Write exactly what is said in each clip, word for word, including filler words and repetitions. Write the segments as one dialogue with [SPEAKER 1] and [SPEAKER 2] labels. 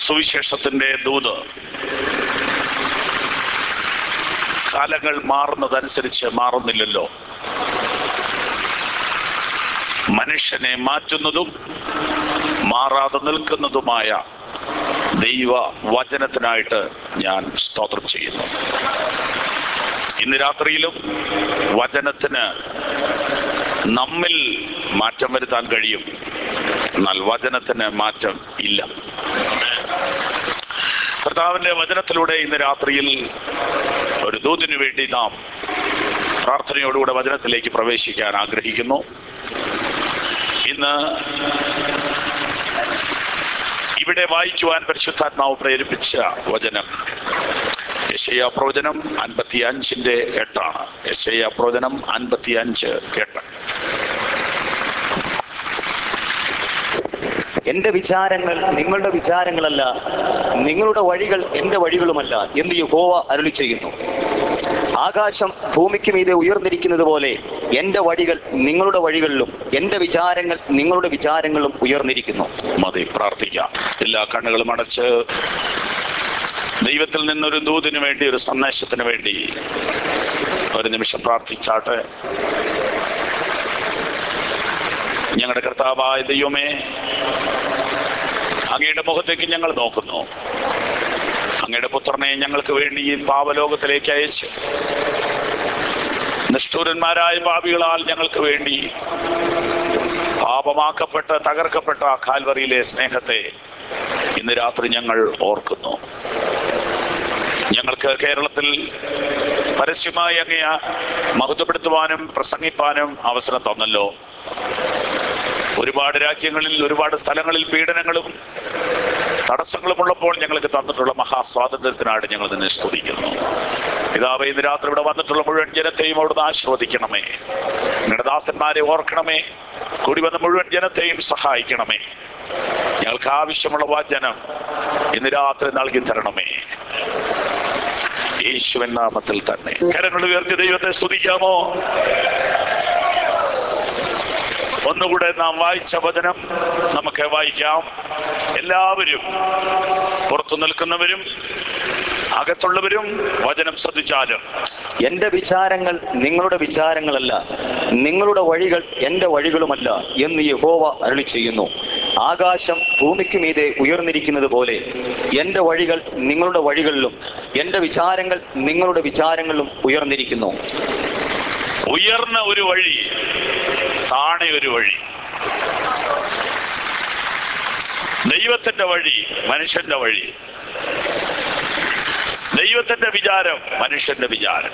[SPEAKER 1] സുവിശേഷത്തിന്റെ ദൂത് കാലങ്ങൾ മാറുന്നതനുസരിച്ച് മാറുന്നില്ലല്ലോ. മനുഷ്യനെ മാറ്റുന്നതും മാറാതെ നിൽക്കുന്നതുമായ ദൈവ വചനത്തിനായിട്ട് ഞാൻ സ്തോത്രം ചെയ്യുന്നു. ഇന്ന് രാത്രിയിലും വചനത്തിന് നമ്മിൽ മാറ്റം വരുത്താൻ കഴിയും, എന്നാൽ വചനത്തിന് മാറ്റം ഇല്ല. കർത്താവിന്റെ വചനത്തിലൂടെ ഇന്ന് രാത്രിയിൽ ഒരു ദൂതിനു വേണ്ടി നാം പ്രാർത്ഥനയോടുകൂടെ വചനത്തിലേക്ക് പ്രവേശിക്കാൻ ആഗ്രഹിക്കുന്നു. ഇന്ന് ഇവിടെ വായിക്കുവാൻ പരിശുദ്ധാത്മാവ് പ്രേരിപ്പിച്ച വചനം യെശയ്യാ പ്രവചനം അൻപത്തി അഞ്ചിന്റെ എട്ടാണ്. യെശയ്യാ പ്രവചനം അൻപത്തി അഞ്ച് എട്ട്.
[SPEAKER 2] എന്റെ വിചാരങ്ങൾ നിങ്ങളുടെ വിചാരങ്ങളല്ല, നിങ്ങളുടെ വഴികൾ എന്റെ വഴികളുമല്ല എന്ന് യഹോവ അരുളി ചെയ്യുന്നു. ആകാശം ഭൂമിക്ക് മീതെ ഉയർന്നിരിക്കുന്നത് പോലെ എന്റെ വഴികൾ നിങ്ങളുടെ വഴികളിലും എന്റെ വിചാരങ്ങൾ നിങ്ങളുടെ വിചാരങ്ങളിലും ഉയർന്നിരിക്കുന്നു.
[SPEAKER 1] മതി, പ്രാർത്ഥിക്കാം. എല്ലാ കണ്ണുകളും അടച്ച് ദൈവത്തിൽ നിന്നൊരു ദൂതിനു വേണ്ടി, ഒരു സന്ദേശത്തിന് വേണ്ടി ഒരു നിമിഷം പ്രാർത്ഥിച്ചാട്ടെ. ഞങ്ങളുടെ കർത്താവായ ദൈവമേ, അങ്ങയുടെ മുഖത്തേക്ക് ഞങ്ങൾ നോക്കുന്നു. അങ്ങയുടെ പുത്രനെ ഞങ്ങൾക്ക് വേണ്ടി ഈ പാപലോകത്തിലേക്ക് അയച്ച് നിഷ്ഠൂരന്മാരായ പാപികളാൽ ഞങ്ങൾക്ക് വേണ്ടി പാപമാക്കപ്പെട്ട തകർക്കപ്പെട്ട കാൽവറിയിലെ സ്നേഹത്തെ ഇന്ന് രാത്രി ഞങ്ങൾ ഓർക്കുന്നു. ഞങ്ങൾക്ക് കേരളത്തിൽ പരസ്യമായി അങ്ങയെ മഹത്വപ്പെടുത്തുവാനും പ്രസംഗിപ്പാനും അവസരം തന്നല്ലോ. ഒരുപാട് രാജ്യങ്ങളിൽ ഒരുപാട് സ്ഥലങ്ങളിൽ പീഡനങ്ങളും തടസ്സങ്ങളും ഉള്ളപ്പോൾ ഞങ്ങൾക്ക് തന്നിട്ടുള്ള മഹാസ്വാതന്ത്ര്യത്തിനായിട്ട് ഞങ്ങൾ നിന്നെ സ്തുതിക്കുന്നു. പിതാവേ, ഇന്ന് രാത്രി ഇവിടെ വന്നിട്ടുള്ള മുഴുവൻ ജനത്തെയും അവിടുന്ന് ആശീർവദിക്കണമേ. നിങ്ങളുടെ ദാസന്മാരെ ഓർക്കണമേ. കൂടി വന്ന മുഴുവൻ ജനത്തെയും സഹായിക്കണമേ. ഞങ്ങൾക്ക് ആവശ്യമുള്ള വചനം ഇന്ന് രാത്രി നൽകി തരണമേ. യേശുവിൻ നാമത്തിൽ തന്നെ കരങ്ങൾ ഉയർത്തി ദൈവത്തെ സ്തുതിക്കാമോ? ഒന്നുകൂടെ നാം വായിച്ച വചനം നമുക്ക് വായിക്കാം. എല്ലാവരും, പുറത്തു നിൽക്കുന്നവരും അകത്തുള്ളവരും വചനം ശ്രദ്ധിച്ചാലും.
[SPEAKER 2] എന്റെ വിചാരങ്ങൾ നിങ്ങളുടെ വിചാരങ്ങളല്ല, നിങ്ങളുടെ വഴികൾ എന്റെ വഴികളുമല്ല എന്ന് യഹോവ അരുളി ചെയ്യുന്നു. ആകാശം ഭൂമിക്ക് മീതെ ഉയർന്നിരിക്കുന്നത് പോലെ എന്റെ വഴികൾ നിങ്ങളുടെ വഴികളിലും എന്റെ വിചാരങ്ങൾ നിങ്ങളുടെ വിചാരങ്ങളിലും ഉയർന്നിരിക്കുന്നു.
[SPEAKER 1] ഉയർന്ന ഒരു വഴി, താണെ ഒരു വഴി. ദൈവത്തിന്റെ വഴി, മനുഷ്യന്റെ വഴി. ദൈവത്തിന്റെ വിചാരം, മനുഷ്യന്റെ വിചാരം.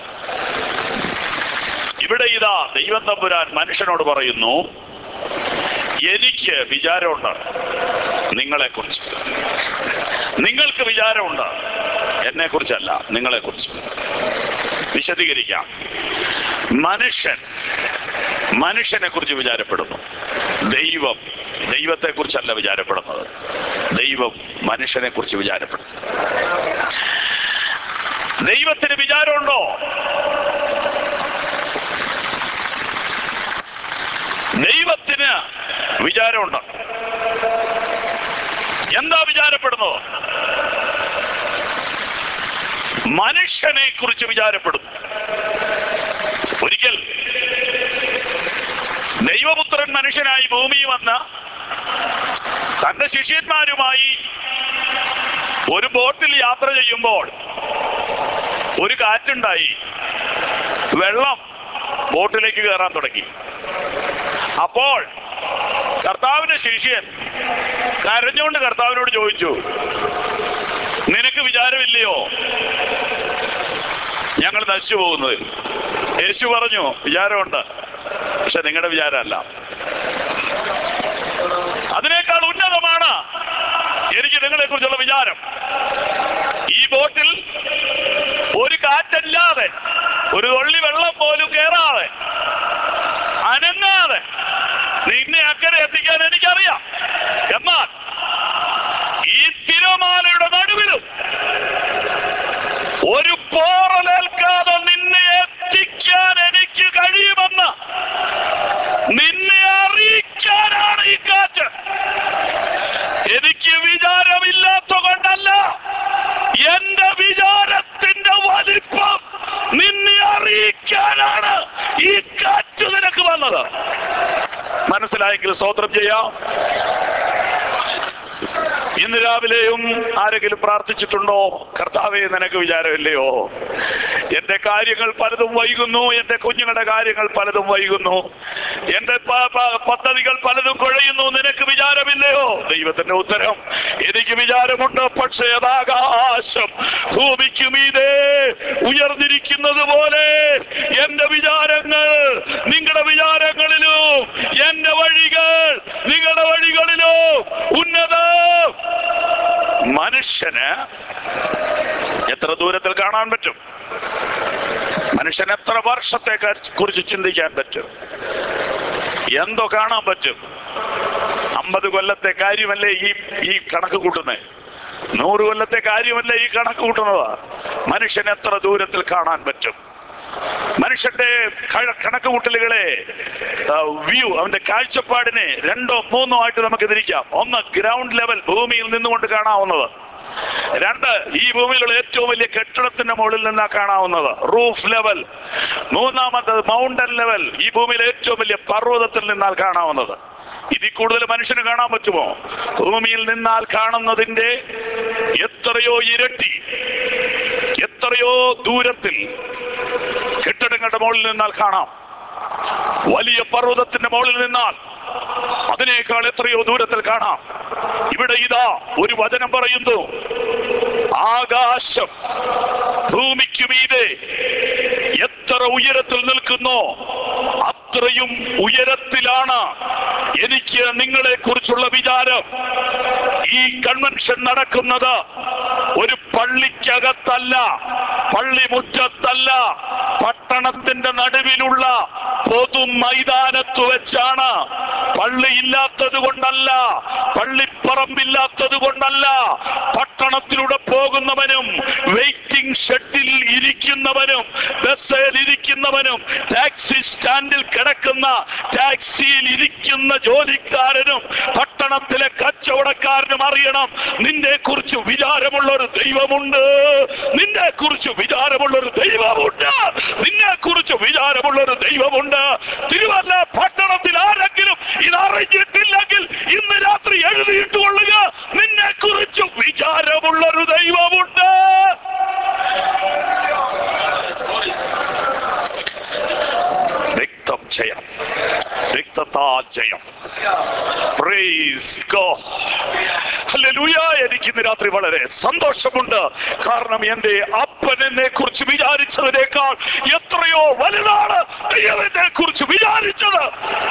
[SPEAKER 1] ഇവിടെ ഇതാ ദൈവം തമ്പുരാൻ മനുഷ്യനോട് പറയുന്നു, എനിക്ക് വിചാരമുണ്ട് നിങ്ങളെ കുറിച്ച്. നിങ്ങൾക്ക് വിചാരമുണ്ട്, എന്നെ കുറിച്ചല്ല, നിങ്ങളെ കുറിച്ച്. വിശദീകരിക്കാം. മനുഷ്യൻ മനുഷ്യനെ കുറിച്ച് വിചാരപ്പെടുന്നു. ദൈവം ദൈവത്തെ കുറിച്ചല്ല വിചാരപ്പെടുന്നത്. ദൈവം മനുഷ്യനെ കുറിച്ച് വിചാരപ്പെടുന്നു. ദൈവത്തിന് വിചാരമുണ്ടോ? ദൈവത്തിന് വിചാരമുണ്ട്. എന്താ വിചാരപ്പെടുന്നത്? മനുഷ്യനെ കുറിച്ച് വിചാരപ്പെടുന്നു. ഒരിക്കൽ ദൈവപുത്രൻ മനുഷ്യനായി ഭൂമിയിൽ വന്ന തന്റെ ശിഷ്യന്മാരുമായി ഒരു ബോട്ടിൽ യാത്ര ചെയ്യുമ്പോൾ ഒരു കാറ്റുണ്ടായി. വെള്ളം ബോട്ടിലേക്ക് കയറാൻ തുടങ്ങി. അപ്പോൾ കർത്താവിന്റെ ശിഷ്യൻ കരഞ്ഞുകൊണ്ട് കർത്താവിനോട് ചോദിച്ചു, നിനക്ക് വിചാരമില്ലയോ ഞങ്ങൾ നശിച്ചു പോകുന്നത്? യേശു പറഞ്ഞു, വിചാരമുണ്ട്, പക്ഷെ നിങ്ങളുടെ വിചാരമല്ല. അതിനേക്കാൾ ഉന്നതമാണ് എനിക്ക് നിങ്ങളെ കുറിച്ചുള്ള വിചാരം. ഈ ബോട്ടിൽ ഒരു കാറ്റല്ലാതെ, ഒരു തുള്ളി വെള്ളം പോലും കയറാതെ, അനങ്ങാതെ നിന്നെ അക്കരെ എത്തിക്കാൻ എനിക്കറിയാം. എന്നാൽ ഈ തിരമാലയുടെ നടുവിലും ഒരു പോറലേൽക്കാതെ നിന്നെ എത്തിക്കാൻ എനിക്ക് കഴിയുമെന്ന് നിന്നെ അറിയിക്കാനാണ് ഈ കാറ്റ്. എനിക്ക് വിചാരമില്ലാത്ത കൊണ്ട് വിചാരമുണ്ടെങ്കിൽ സ്തോത്രം ചെയ്യാം. ഇന്ന് രാവിലെയും ആരെങ്കിലും പ്രാർത്ഥിച്ചിട്ടുണ്ടോ? കർത്താവേ, നിനക്ക് വിചാരമില്ലയോ? എന്റെ കാര്യങ്ങൾ പലതും വൈകുന്നു, എന്റെ കുഞ്ഞുങ്ങളുടെ കാര്യങ്ങൾ പലതും വൈകുന്നു, എന്റെ പദ്ധതികൾ പലതും കുഴയുന്നു, നിനക്ക് വിചാരമില്ലയോ? ദൈവത്തിന്റെ ഉത്തരം, എനിക്ക് വിചാരമുണ്ട്, പക്ഷേ അതാകാശം ഭൂമിക്ക് മീതെ ഉയർന്നിരിക്കുന്നത് പോലെ എന്റെ വിചാരങ്ങൾ നിങ്ങളുടെ വിചാരങ്ങളിലും എന്റെ വഴികൾ നിങ്ങളുടെ വഴികളിലും ഉന്നത. മനുഷ്യന് എത്ര ദൂരത്തിൽ കാണാൻ പറ്റും? മനുഷ്യൻ എത്ര വർഷത്തെ കുറിച്ച് ചിന്തിക്കാൻ പറ്റും? എന്തോ കാണാൻ പറ്റും? അമ്പത് കൊല്ലത്തെ കാര്യമല്ലേ ഈ ഈ കണക്ക് കൂട്ടുന്നത്? നൂറ് കൊല്ലത്തെ കാര്യമല്ലേ ഈ കണക്ക് കൂട്ടുന്നത്? മനുഷ്യൻ എത്ര ദൂരത്തിൽ കാണാൻ പറ്റും? മനുഷ്യന്റെ കണക്ക് കൂട്ടലുകളെ, വ്യൂ, അവന്റെ കാഴ്ചപ്പാടിനെ രണ്ടോ മൂന്നോ ആയിട്ട് നമുക്ക് തിരിക്കാം. ഒന്ന്, ഗ്രൗണ്ട് ലെവൽ, ഭൂമിയിൽ നിന്നുകൊണ്ട് കാണാവുന്നത്. രണ്ട്, ഈ ഭൂമിയിലുള്ള ഏറ്റവും വലിയ കെട്ടിടത്തിന്റെ മുകളിൽ നിന്നാ കാണാവുന്നത്, റൂഫ് ലെവൽ. മൂന്നാമത്തത് മൗണ്ടൻ ലെവൽ, ഈ ഭൂമിയിലെ ഏറ്റവും വലിയ പർവ്വതത്തിൽ നിന്നാൽ കാണാവുന്നത്. ഇതിൽ കൂടുതൽ മനുഷ്യന് കാണാൻ പറ്റുമോ? ഭൂമിയിൽ നിന്നാൽ കാണുന്നതിന്റെ എത്രയോ ഇരട്ടി, എത്രയോ ദൂരത്തിൽ കെട്ടിടങ്ങളുടെ മുകളിൽ നിന്നാൽ കാണാം. വലിയ പർവ്വതത്തിന്റെ മുകളിൽ നിന്നാൽ അതിനേക്കാൾ എത്രയോ ദൂരത്തിൽ കാണാം. ഇവിടെ ഇതാ ഒരു വചനം പറയുന്നു, ആകാശം ഭൂമിക്ക് മീതെ എത്ര ഉയരത്തിൽ നിൽക്കുന്നോ അത്രയും ഉയരത്തിലാണ് എനിക്ക് നിങ്ങളെ കുറിച്ചുള്ള വിചാരം. ഈ കൺവെൻഷൻ നടക്കുന്നത് ഒരു പള്ളിക്കകത്തല്ല, പള്ളിമുറ്റത്തല്ല, പട്ടണത്തിന്റെ നടുവിലുള്ള പൊതു മൈതാനത്ത് വെച്ചാണ്. പള്ളിയില്ലാത്തത് കൊണ്ടല്ല, പള്ളിപ്പറമ്പില്ലാത്തത് കൊണ്ടല്ല. പട്ടണത്തിലൂടെ പോകുന്നവനും വെയിറ്റിംഗ് ഷെഡിൽ ഇരിക്കുന്നവനും ബസ്സിൽ ഇരിക്കുന്നവനും ടാക്സി സ്റ്റാൻഡിൽ കിടക്കുന്ന ടാക്സിയിൽ ഇരിക്കുന്ന ജോലിക്കാരനും പട്ടണത്തിലെ കച്ചവടക്കാരനും അറിയണം, നിന്നെ കുറിച്ച് വിചാരമുള്ള ഒരു ദൈവമുണ്ട്, നിന്നെ കുറിച്ച് വിചാരമുള്ള ഒരു ദൈവമുണ്ട്, നിന്നെ കുറിച്ച് വിചാരമുള്ള ഒരു ദൈവമുണ്ട്. തിരുവല്ല പട്ടണത്തിൽ ആരെങ്കിലും ഇതറിഞ്ഞിട്ടില്ലെങ്കിൽ ഇന്ന് രാത്രി എഴുതിയിട്ടുകൊള്ളുക, നിന്നെ കുറിച്ച് വിചാരമുള്ള ഒരു ദൈവമുണ്ട്. രക്തം ജയം, രക്തത്താൽ ജയം. Praise God, hallelujah. എനിക്ക് ഇന്ന് രാത്രി വളരെ സന്തോഷമുണ്ട്. കാരണം എന്റെ അപ്പൻ എന്നെ കുറിച്ച് വിചാരിച്ചതിനേക്കാൾ എത്രയോ വലുതാണ് ദൈവത്തെ കുറിച്ച് വിചാരിച്ചത്.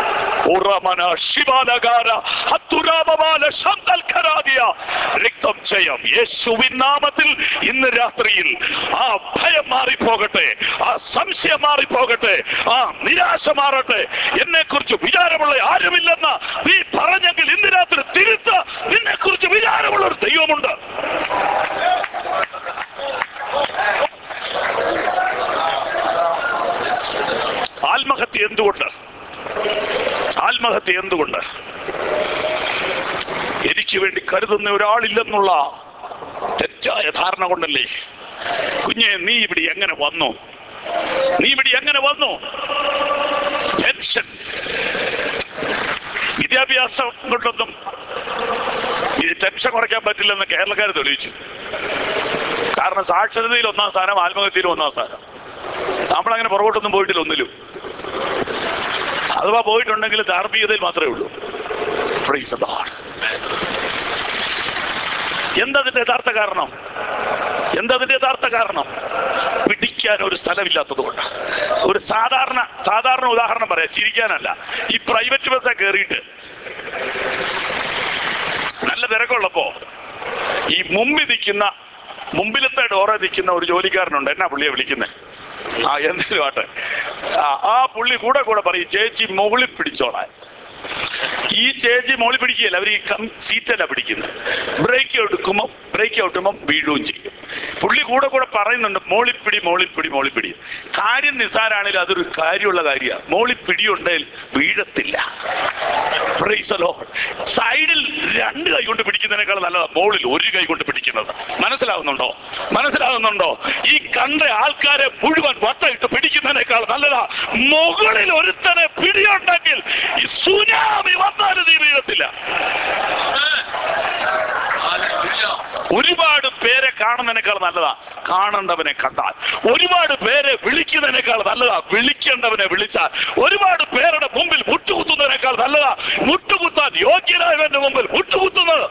[SPEAKER 1] രക്തം ജയം. യേശുവിൻ നാമത്തിൽ ഇന്ന് രാത്രിയിൽ ആ ഭയം മാറിപ്പോകട്ടെ, ആ സംശയം മാറിപ്പോകട്ടെ, ആ നിരാശ മാറട്ടെ. എന്നെ കുറിച്ച് വിചാരമുള്ള ആരുമില്ലെന്ന് നീ പറഞ്ഞെങ്കിൽ ഇന്ന് രാത്രി തിരുത്ത്, നിന്നെ കുറിച്ച് വിചാരമുള്ള ഒരു ദൈവമുണ്ട്. ആത്മഹത്യ എന്തുകൊണ്ട്? ആത്മഹത്യ എന്തുകൊണ്ട്? എനിക്ക് വേണ്ടി കരുതുന്ന ഒരാളില്ലെന്നുള്ള തെറ്റായ ധാരണ കൊണ്ടല്ലേ? കുഞ്ഞെ, നീ ഇവിടെ എങ്ങനെ വന്നു? നീ ഇവിടെ എങ്ങനെ വന്നു? ടെൻഷൻ. വിദ്യാഭ്യാസം കൊണ്ടൊന്നും ഈ ടെൻഷൻ കുറയ്ക്കാൻ പറ്റില്ലെന്ന് കേരളക്കാർ തെളിയിച്ചു. കാരണം സാക്ഷരതയിൽ ഒന്നാം സ്ഥാനം, ആത്മഹത്യയിലും ഒന്നാം സ്ഥാനം. നമ്മളങ്ങനെ പുറകോട്ടൊന്നും പോയിട്ടില്ല ഒന്നിലും. അഥവാ പോയിട്ടുണ്ടെങ്കിൽ ധാർമ്മികതയിൽ മാത്രമേ ഉള്ളൂ. Price the Lord. എന്തതിന്റെ യഥാർത്ഥ കാരണം? എന്തതിന്റെ യഥാർത്ഥ കാരണം? പിടിക്കാൻ ഒരു സ്ഥലമില്ലാത്തത് കൊണ്ട്. ഒരു സാധാരണ സാധാരണ ഉദാഹരണം പറയാം, ചിരിക്കാനല്ല. ഈ പ്രൈവറ്റ് ബസ്സെ കയറിയിട്ട് നല്ല തിരക്കുള്ളപ്പോ ഈ മുമ്പിൽ നിൽക്കുന്ന മുമ്പിലത്തെ ഡോറെ നിൽക്കുന്ന ഒരു ജോലിക്കാരനുണ്ട്. എന്നാ പുള്ളിയെ വിളിക്കുന്നത്? ആ എന്തെങ്കിലും ആട്ടെ, ആ പുള്ളി കൂടെ കൂടെ പറയും, ചേച്ചി മുകളിൽ പിടിച്ചോളാൻ. ഈ ചേച്ചി മുകളിൽ പിടിക്കുകയല്ല, അവർ ഈ സീറ്റല്ല പിടിക്കുന്നത്. ബ്രേക്ക് എടുക്കുമ്പോൾ ബ്രേക്ക് ഔട്ടുമ്പോൾ വീഴുകയും ചെയ്യും. പുള്ളി കൂടെ കൂടെ പറയുന്നുണ്ട് മോളിപ്പിടി മോളിപ്പിടി മോളിപ്പിടി. കാര്യം നിസ്സാരാണെങ്കിലും അതൊരു കാര്യമുള്ള കാര്യമാണ്. മോളിപ്പിടി ഉണ്ടെങ്കിൽ വീഴത്തില്ല. സൈഡിൽ രണ്ട് കൈ കൊണ്ട് പിടിക്കുന്നതിനേക്കാൾ നല്ലതാ മോളിൽ ഒരു കൈ കൊണ്ട് പിടിക്കുന്നത്. മനസ്സിലാവുന്നുണ്ടോ? മനസ്സിലാവുന്നുണ്ടോ? ഈ കണ്ട ആൾക്കാരെ മുഴുവൻ വട്ടയിട്ട് പിടിക്കുന്നതിനേക്കാൾ നല്ലതാ മുകളിൽ ഒരുത്തനെ പിടിയുണ്ടെങ്കിൽ ഈ സുനാമി വന്നാലും നീ വീഴത്തില്ല. ഒരുപാട് പേരെ കാണുന്നതിനേക്കാൾ നല്ലതാ കാണേണ്ടവനെ കണ്ടാൽ. ഒരുപാട് പേരെ വിളിക്കുന്നതിനേക്കാൾ നല്ലതാ വിളിക്കേണ്ടവനെ വിളിച്ചാൽ. ഒരുപാട് പേരുടെ മുമ്പിൽ മുട്ടുകുത്തുന്നതിനേക്കാൾ നല്ലതാ മുട്ടുകുത്താൻ യോഗ്യനായവന്റെ മുമ്പിൽ മുട്ടുകുത്തുന്നത്.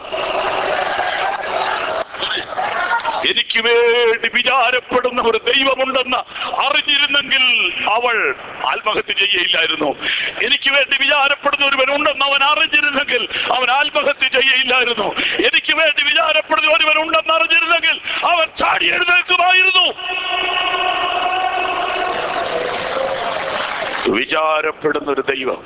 [SPEAKER 1] എനിക്ക് വേണ്ടി വിചാരപ്പെടുന്ന ഒരു ദൈവമുണ്ടെന്ന് അറിഞ്ഞിരുന്നെങ്കിൽ അവൾ ആത്മഹത്യ ചെയ്യയില്ലായിരുന്നു. എനിക്ക് വേണ്ടി വിചാരപ്പെടുന്ന ഒരുവനുണ്ടെന്ന് അവൻ അറിഞ്ഞിരുന്നെങ്കിൽ അവൻ ആത്മഹത്യ ചെയ്യയില്ലായിരുന്നു. എനിക്ക് വേണ്ടി വിചാരപ്പെടുന്ന ഒരുവനുണ്ടെന്ന് അറിഞ്ഞിരുന്നെങ്കിൽ അവൻ ചാടി എഴുന്നേൽക്കുമായിരുന്നു. വിചാരപ്പെടുന്ന ഒരു ദൈവം.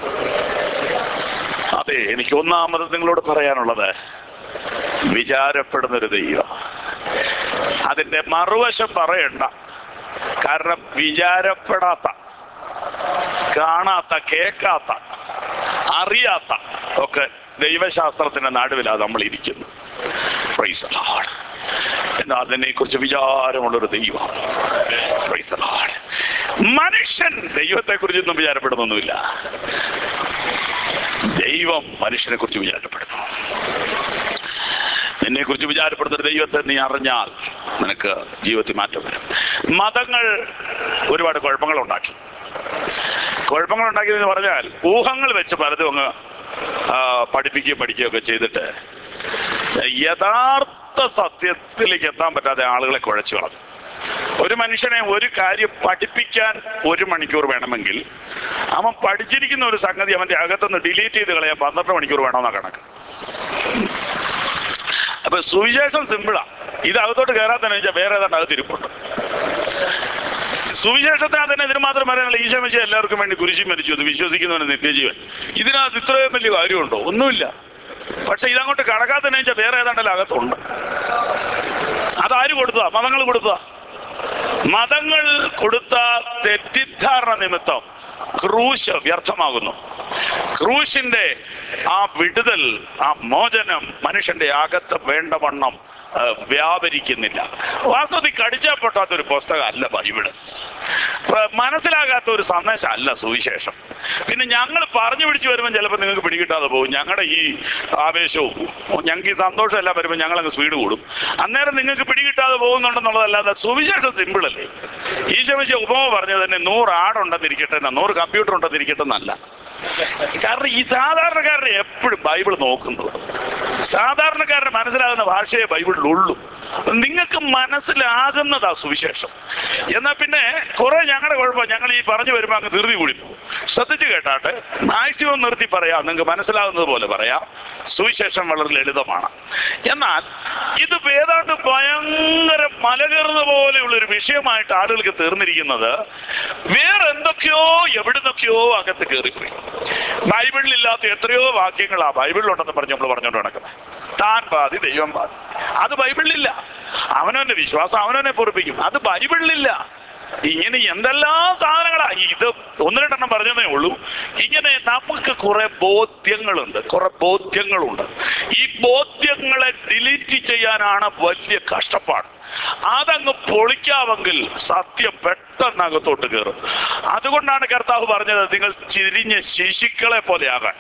[SPEAKER 1] അതെ, എനിക്ക് ഒന്നാമത് നിങ്ങളോട് പറയാനുള്ളത് വിചാരപ്പെടുന്ന ഒരു ദൈവം. അതിന്റെ മറുവശം പറയണ്ട. കാരണം വിചാരപ്പെടാത്ത, കാണാത്ത, കേൾക്കാത്ത, അറിയാത്ത ഒക്കെ ദൈവശാസ്ത്രത്തിന്റെ നടുവിലാണ് നമ്മൾ ഇരിക്കുന്നത്. Praise the lord. എന്നാൽ അതിനെ കുറിച്ച് വിചാരമുള്ളൊരു ദൈവം. Praise the lord. മനുഷ്യൻ ദൈവത്തെ കുറിച്ചൊന്നും വിചാരപ്പെടുന്നൊന്നുമില്ല. ദൈവം മനുഷ്യനെ കുറിച്ച് വിചാരപ്പെടുന്നു. നിന്നെ കുറിച്ച് വിചാരപ്പെടുന്ന ദൈവത്തെ നീ അറിഞ്ഞാൽ നിനക്ക് ജീവിതത്തിൽ മാറ്റം വരും. മതങ്ങൾ ഒരുപാട് കുഴപ്പങ്ങൾ ഉണ്ടാക്കി. കുഴപ്പങ്ങൾ ഉണ്ടാക്കിയെന്ന് പറഞ്ഞാൽ ഊഹങ്ങൾ വെച്ച് പലതും അങ്ങ് പഠിപ്പിക്കുകയും പഠിക്കുകയൊക്കെ ചെയ്തിട്ട് യഥാർത്ഥ സത്യത്തിലേക്ക് എത്താൻ പറ്റാതെ ആളുകളെ കുഴച്ചു കളഞ്ഞു. ഒരു മനുഷ്യനെ ഒരു കാര്യം പഠിപ്പിക്കാൻ ഒരു മണിക്കൂർ വേണമെങ്കിൽ അവൻ പഠിച്ചിരിക്കുന്ന ഒരു സംഗതി അവന്റെ അകത്തുനിന്ന് ഡിലീറ്റ് ചെയ്ത് കളയാൻ പന്ത്രണ്ട് മണിക്കൂർ വേണമെന്നാ കണക്ക്. അപ്പൊ സുവിശേഷം സിമ്പിളാ. ഇത് അകത്തോട്ട് കയറാൻ തന്നെ വെച്ചാൽ വേറെ ഏതാണ്ട് അകത്തിരിപ്പുണ്ട്. സുവിശേഷത്തിനകത്ത് തന്നെ ഇതിന് മാത്രം പറയാനുള്ള ഈശോ മിശിഹ എല്ലാവർക്കും വേണ്ടി കുരിശിൽ മരിച്ചു എന്ന് വിശ്വസിക്കുന്നവന് നിത്യജീവൻ. ഇതിനകത്ത് ഇത്രയും വലിയ കാര്യമുണ്ടോ? ഒന്നുമില്ല. പക്ഷെ ഇതങ്ങോട്ട് കടക്കാതെ തന്നെ വെച്ചാൽ വേറെ ഏതാണ്ടല്ല അകത്തുണ്ട്. അതാര് കൊടുത്തതാ? മതങ്ങൾ കൊടുത്തതാ. മതങ്ങൾ കൊടുത്ത തെറ്റിദ്ധാരണ നിമിത്തം ക്രൂശ് വ്യർത്ഥമാകുന്നു. ക്രൂശിന്റെ ആ വിടുതൽ, ആ മോചനം മനുഷ്യന്റെ അകത്ത് വേണ്ടവണ്ണം വ്യാപരിക്കുന്നില്ല. വാസ്തവത്തിൽ കടിച്ചാൽ പൊട്ടാത്തൊരു പുസ്തകം അല്ല ബൈബിള്. മനസ്സിലാകാത്ത ഒരു സന്ദേശം അല്ല സുവിശേഷം. പിന്നെ ഞങ്ങൾ പറഞ്ഞു പിടിച്ചു വരുമ്പോൾ ചിലപ്പോൾ നിങ്ങൾക്ക് പിടികിട്ടാതെ പോകും. ഞങ്ങളുടെ ഈ ആവേശവും ഞങ്ങൾക്ക് ഈ സന്തോഷം എല്ലാം വരുമ്പോൾ ഞങ്ങളങ്ങ് സ്പീഡ് കൂടും. അന്നേരം നിങ്ങൾക്ക് പിടികിട്ടാതെ പോകുന്നുണ്ടെന്നുള്ളതല്ലാതെ സുവിശേഷം സിമ്പിളല്ലേ. ഈശോ മിശിഹ ഉപമ പറഞ്ഞത് തന്നെ നൂറ് ആടുണ്ടെന്നിരിക്കട്ടെ, നൂറ് കമ്പ്യൂട്ടർ ഉണ്ടെന്നിരിക്കട്ടെ എന്നല്ല. കാരണം ഈ സാധാരണക്കാരനെ എപ്പോഴും ബൈബിൾ നോക്കുന്നത് സാധാരണക്കാരന് മനസ്സിലാകുന്ന ഭാഷയെ ബൈബിളിലുള്ളൂ. നിങ്ങൾക്ക് മനസ്സിലാകുന്നതാ സുവിശേഷം. എന്നാൽ പിന്നെ കുറെ ഞങ്ങളുടെ കുഴപ്പം ഞങ്ങൾ ഈ പറഞ്ഞു വരുമ്പോൾ അങ്ങ് ധൃതി കൂടി പോകും. ശ്രദ്ധിച്ചു കേട്ടാട്ടെ, മാക്സിമം നിർത്തി പറയാം, നിങ്ങൾക്ക് മനസ്സിലാകുന്നത് പോലെ പറയാം. സുവിശേഷം വളരെ ലളിതമാണ്. എന്നാൽ ഇത് ഏതാണ്ട് ഭയങ്കര മലകേറുന്ന പോലെയുള്ളൊരു വിഷയമായിട്ട് ആളുകൾക്ക് തീർന്നിരിക്കുന്നത് വേറെ എന്തൊക്കെയോ എവിടുന്നൊക്കെയോ അകത്ത് കയറിപ്പോയി. ബൈബിളിലില്ലാത്ത എത്രയോ വാക്യങ്ങളാ ബൈബിളിലുണ്ടെന്ന് പറഞ്ഞ് നമ്മൾ പറഞ്ഞുകൊണ്ട് നടക്കുന്നത്. താൻ പാതി ദൈവം പാതി. അത് ബൈബിളിലില്ല. അവനവന്റെ വിശ്വാസം അവനവനെ പൊറുപ്പിക്കും. അത് ബൈബിളിലില്ല. ഇങ്ങനെ എന്തെല്ലാം സാധനങ്ങളാ. ഇത് ഒന്ന് രണ്ടെണ്ണം പറഞ്ഞതേ ഉള്ളൂ. ഇങ്ങനെ നമുക്ക് കുറെ ബോധ്യങ്ങളുണ്ട്, കുറെ ബോധ്യങ്ങളുണ്ട്. ഈ ബോധ്യങ്ങളെ ഡിലീറ്റ് ചെയ്യാനാണ് വലിയ കഷ്ടപ്പാട്. അതങ്ങ് പൊളിക്കാമെങ്കിൽ സത്യം പെട്ടെന്ന് അകത്തോട്ട് കയറും. അതുകൊണ്ടാണ് കർത്താവ് പറഞ്ഞത് നിങ്ങൾ ചിരിഞ്ഞ ശിശുക്കളെ പോലെയാകാൻ.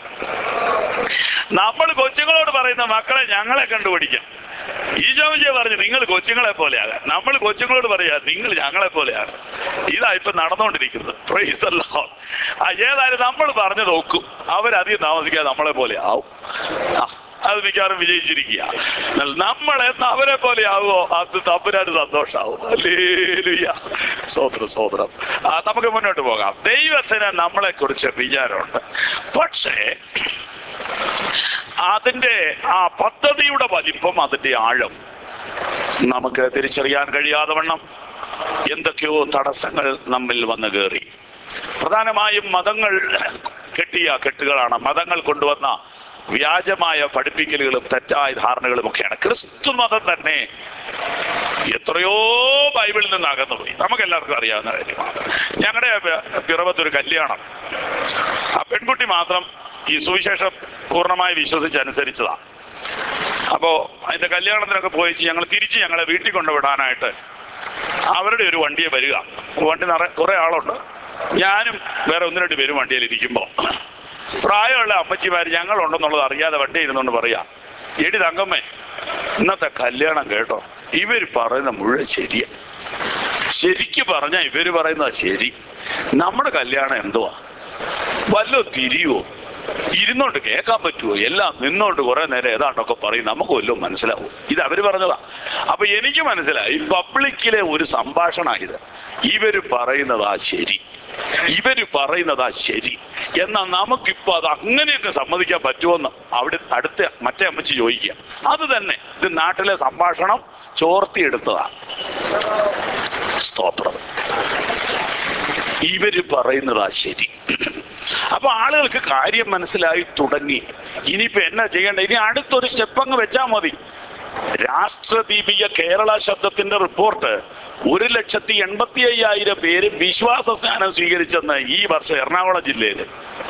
[SPEAKER 1] നമ്മൾ കൊച്ചുങ്ങളോട് പറയുന്ന മക്കളെ ഞങ്ങളെ കണ്ടുപിടിക്കാം. ഈശോ മിശിഹ പറഞ്ഞു നിങ്ങൾ കൊച്ചുങ്ങളെ പോലെയാകാൻ. നമ്മൾ കൊച്ചുങ്ങളോട് പറയാ നിങ്ങൾ ഞങ്ങളെ പോലെയാകാം. ഇതാ ഇപ്പൊ നടന്നുകൊണ്ടിരിക്കുന്നത്. Praise the lord. ആ ഏതായാലും നമ്മൾ പറഞ്ഞു നോക്കും, അവരധികം താമസിക്കാതെ നമ്മളെ പോലെ ആവും. അത് മിക്കവാറും വിജയിച്ചിരിക്കുക. നമ്മളെ അവരെ പോലെ ആവുമോ? അത് തമ്പുരാന് സന്തോഷാവും. ഹല്ലേലൂയ. സ്തോത്രം സ്തോത്രം. ആ നമുക്ക് മുന്നോട്ട് പോകാം. ദൈവത്തിന് നമ്മളെ കുറിച്ച് വിചാരമുണ്ട്. പക്ഷേ അതിന്റെ ആ പദ്ധതിയുടെ വലിപ്പം, അതിന്റെ ആഴം നമുക്ക് തിരിച്ചറിയാൻ കഴിയാതെ വണ്ണം എന്തൊക്കെയോ തടസ്സങ്ങൾ നമ്മിൽ വന്ന് കയറി. പ്രധാനമായും മതങ്ങൾ കെട്ടിയ കെട്ടുകളാണ്. മതങ്ങൾ കൊണ്ടുവന്ന വ്യാജമായ പഠിപ്പിക്കലുകളും തെറ്റായ ധാരണകളും ഒക്കെയാണ്. ക്രിസ്തു മതം തന്നെ എത്രയോ ബൈബിളിൽ നിന്ന് അകന്നു പോയി. നമുക്ക് എല്ലാവർക്കും അറിയാവുന്ന കാര്യമാണ്. ഞങ്ങളുടെ പിറവത്തൊരു കല്യാണം, ആ പെൺകുട്ടി മാത്രം ഈ സുവിശേഷം പൂർണ്ണമായി വിശ്വസിച്ചനുസരിച്ചതാണ്. അപ്പോ അതിന്റെ കല്യാണത്തിനൊക്കെ പോയി ഞങ്ങൾ തിരിച്ച് ഞങ്ങളെ വീട്ടിൽ കൊണ്ടുവിടാനായിട്ട് അവരുടെ ഒരു വണ്ടിയെ വരിക. വണ്ടി നിറ കുറെ ആളുണ്ട്. ഞാനും വേറെ ഒന്ന് രണ്ട് പേരും വണ്ടിയിൽ ഇരിക്കുമ്പോ പ്രായമുള്ള അമ്മച്ചിമാര് ഞങ്ങളുണ്ടെന്നുള്ളത് അറിയാതെ വണ്ടി ഇരുന്നുകൊണ്ട് പറയാ, എടി തങ്കമ്മേ, ഇന്നത്തെ കല്യാണം കേട്ടോ, ഇവര് പറയുന്ന മുഴുവൻ ശരിയാ. ശരിക്ക് പറഞ്ഞാ ഇവര് പറയുന്നതാ ശരി. നമ്മുടെ കല്യാണം എന്തുവാ, വല്ലോ തിരിയുവോ, ഇരുന്നോണ്ട് കേൾക്കാൻ പറ്റുമോ, എല്ലാം നിന്നോണ്ട് കുറെ നേരം ഏതാണ്ടൊക്കെ പറയും, നമുക്ക് വല്ലതും മനസ്സിലാവും. ഇത് അവര് പറഞ്ഞതാ. അപ്പൊ എനിക്ക് മനസ്സിലായി പബ്ലിക്കിലെ ഒരു സംഭാഷണമായത്. ഇവര് പറയുന്നതാ ശരി, ഇവര് പറയുന്നതാ ശരി. എന്നാൽ നമുക്കിപ്പോ അത് അങ്ങനെയൊക്കെ സമ്മതിക്കാൻ പറ്റുമെന്ന് അവിടെ അടുത്ത മറ്റേ അമ്മച്ചി ചോദിക്കുക. അത് തന്നെ ഇത് നാട്ടിലെ സംഭാഷണം ചോർത്തിയെടുത്തതാണ്. സ്തോത്രം. ഇവര് പറയുന്നതാ ശരി. അപ്പൊ ആളുകൾക്ക് കാര്യം മനസ്സിലായി തുടങ്ങി. ഇനിയിപ്പോ എന്നാ ചെയ്യേണ്ട, ഇനി അടുത്തൊരു സ്റ്റെപ്പ് അങ്ങ് വെച്ചാ മതി. രാഷ്ട്രദീപിക കേരള ശബ്ദത്തിന്റെ റിപ്പോർട്ട് ഒരു ലക്ഷത്തി എൺപത്തി അയ്യായിരം പേര് വിശ്വാസ സ്നാനം സ്വീകരിച്ചെന്ന് ഈ വർഷം എറണാകുളം ജില്ലയിൽ.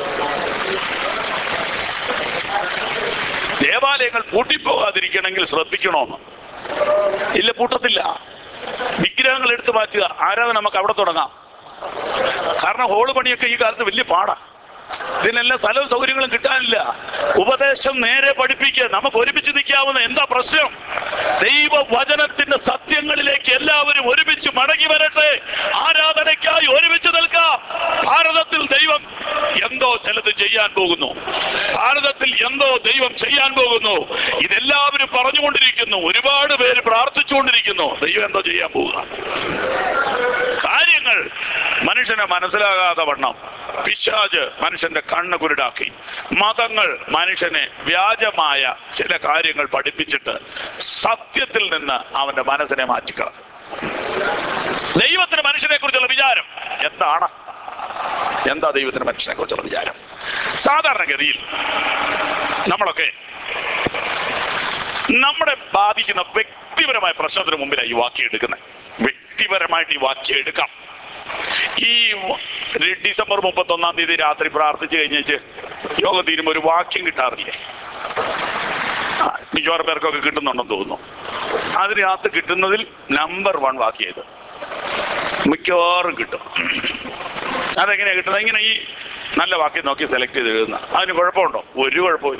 [SPEAKER 1] ദേവാലയങ്ങൾ പൂട്ടിപ്പോകാതിരിക്കണമെങ്കിൽ ശ്രദ്ധിക്കണമെന്ന്. ഇല്ല, പൂട്ടത്തില്ല. വിഗ്രഹങ്ങൾ എടുത്തു മാറ്റുക, ആരാധന നമുക്ക് അവിടെ തുടങ്ങാം. കാരണം ഹോള് പണിയൊക്കെ ഈ കാലത്ത് വലിയ പാടാ. ഇതിനെല്ലാം സ്ഥലവും സൗകര്യങ്ങളും കിട്ടാനില്ല. ഉപദേശം നേരെ പഠിപ്പിക്കുക. നമുക്ക് ഒരുമിച്ച് നിൽക്കാവുന്ന എന്താ പ്രശ്നം? ദൈവവചനത്തിന്റെ സത്യങ്ങളിലേക്ക് എല്ലാവരും ഒരുമിച്ച് മടങ്ങി വരട്ടെ. ആരാധനയ്ക്കായി ഒരുമിച്ച് നിൽക്കാം. ഭാരതത്തിൽ ദൈവം എന്തോ ചിലത് ചെയ്യാൻ പോകുന്നു. ഭാരതത്തിൽ എന്തോ ദൈവം ചെയ്യാൻ പോകുന്നു. ഇതെല്ലാവരും പറഞ്ഞുകൊണ്ടിരിക്കുന്നു. ഒരുപാട് പേര് പ്രാർത്ഥിച്ചുകൊണ്ടിരിക്കുന്നു. ദൈവം എന്തോ ചെയ്യാൻ പോവുക. കാര്യങ്ങൾ മനുഷ്യനെ മനസ്സിലാകാതെ വണ്ണം പിശാച് മനുഷ്യന്റെ കണ്ണ് കുരുടാക്കി. മതങ്ങൾ മനുഷ്യനെ വ്യാജമായ ചില കാര്യങ്ങൾ പഠിപ്പിച്ചിട്ട് സത്യത്തിൽ നിന്ന് അവന്റെ മനസ്സിനെ മാറ്റിക്കളഞ്ഞു. ദൈവത്തിന് മനുഷ്യനെ കുറിച്ചുള്ള വിചാരം എന്താണ്? എന്താ ദൈവത്തിന് മനുഷ്യനെ കുറിച്ചുള്ള വിചാരം? സാധാരണഗതിയിൽ നമ്മളൊക്കെ നമ്മളെ ബാധിക്കുന്ന വ്യക്തിപരമായ പ്രശ്നത്തിന് മുമ്പിലാണ് ഈ വാക്യം എടുക്കുന്നത്. വ്യക്തിപരമായിട്ട് ഈ വാക്യം എടുക്കാം. ഈ ഡിസംബർ മുപ്പത്തി ഒന്നാം തീയതി രാത്രി പ്രാർത്ഥിച്ചു കഴിഞ്ഞിട്ട് യോഗം തീരുമ്പോൾ ഒരു വാക്യം കിട്ടാറില്ലേ? മിക്കവാറും പേർക്കൊക്കെ കിട്ടുന്നുണ്ടെന്ന് തോന്നുന്നു. അതിനകത്ത് കിട്ടുന്നതിൽ നമ്പർ വൺ വാക്യം ഇത് മിക്കവാറും കിട്ടും. അതെങ്ങനെയാ കിട്ടുന്നത്? ഇങ്ങനെ ഈ നല്ല വാക്യം നോക്കി സെലക്ട് ചെയ്ത് എഴുതുന്ന. അതിന് കുഴപ്പമുണ്ടോ? ഒരു കുഴപ്പമില്ല.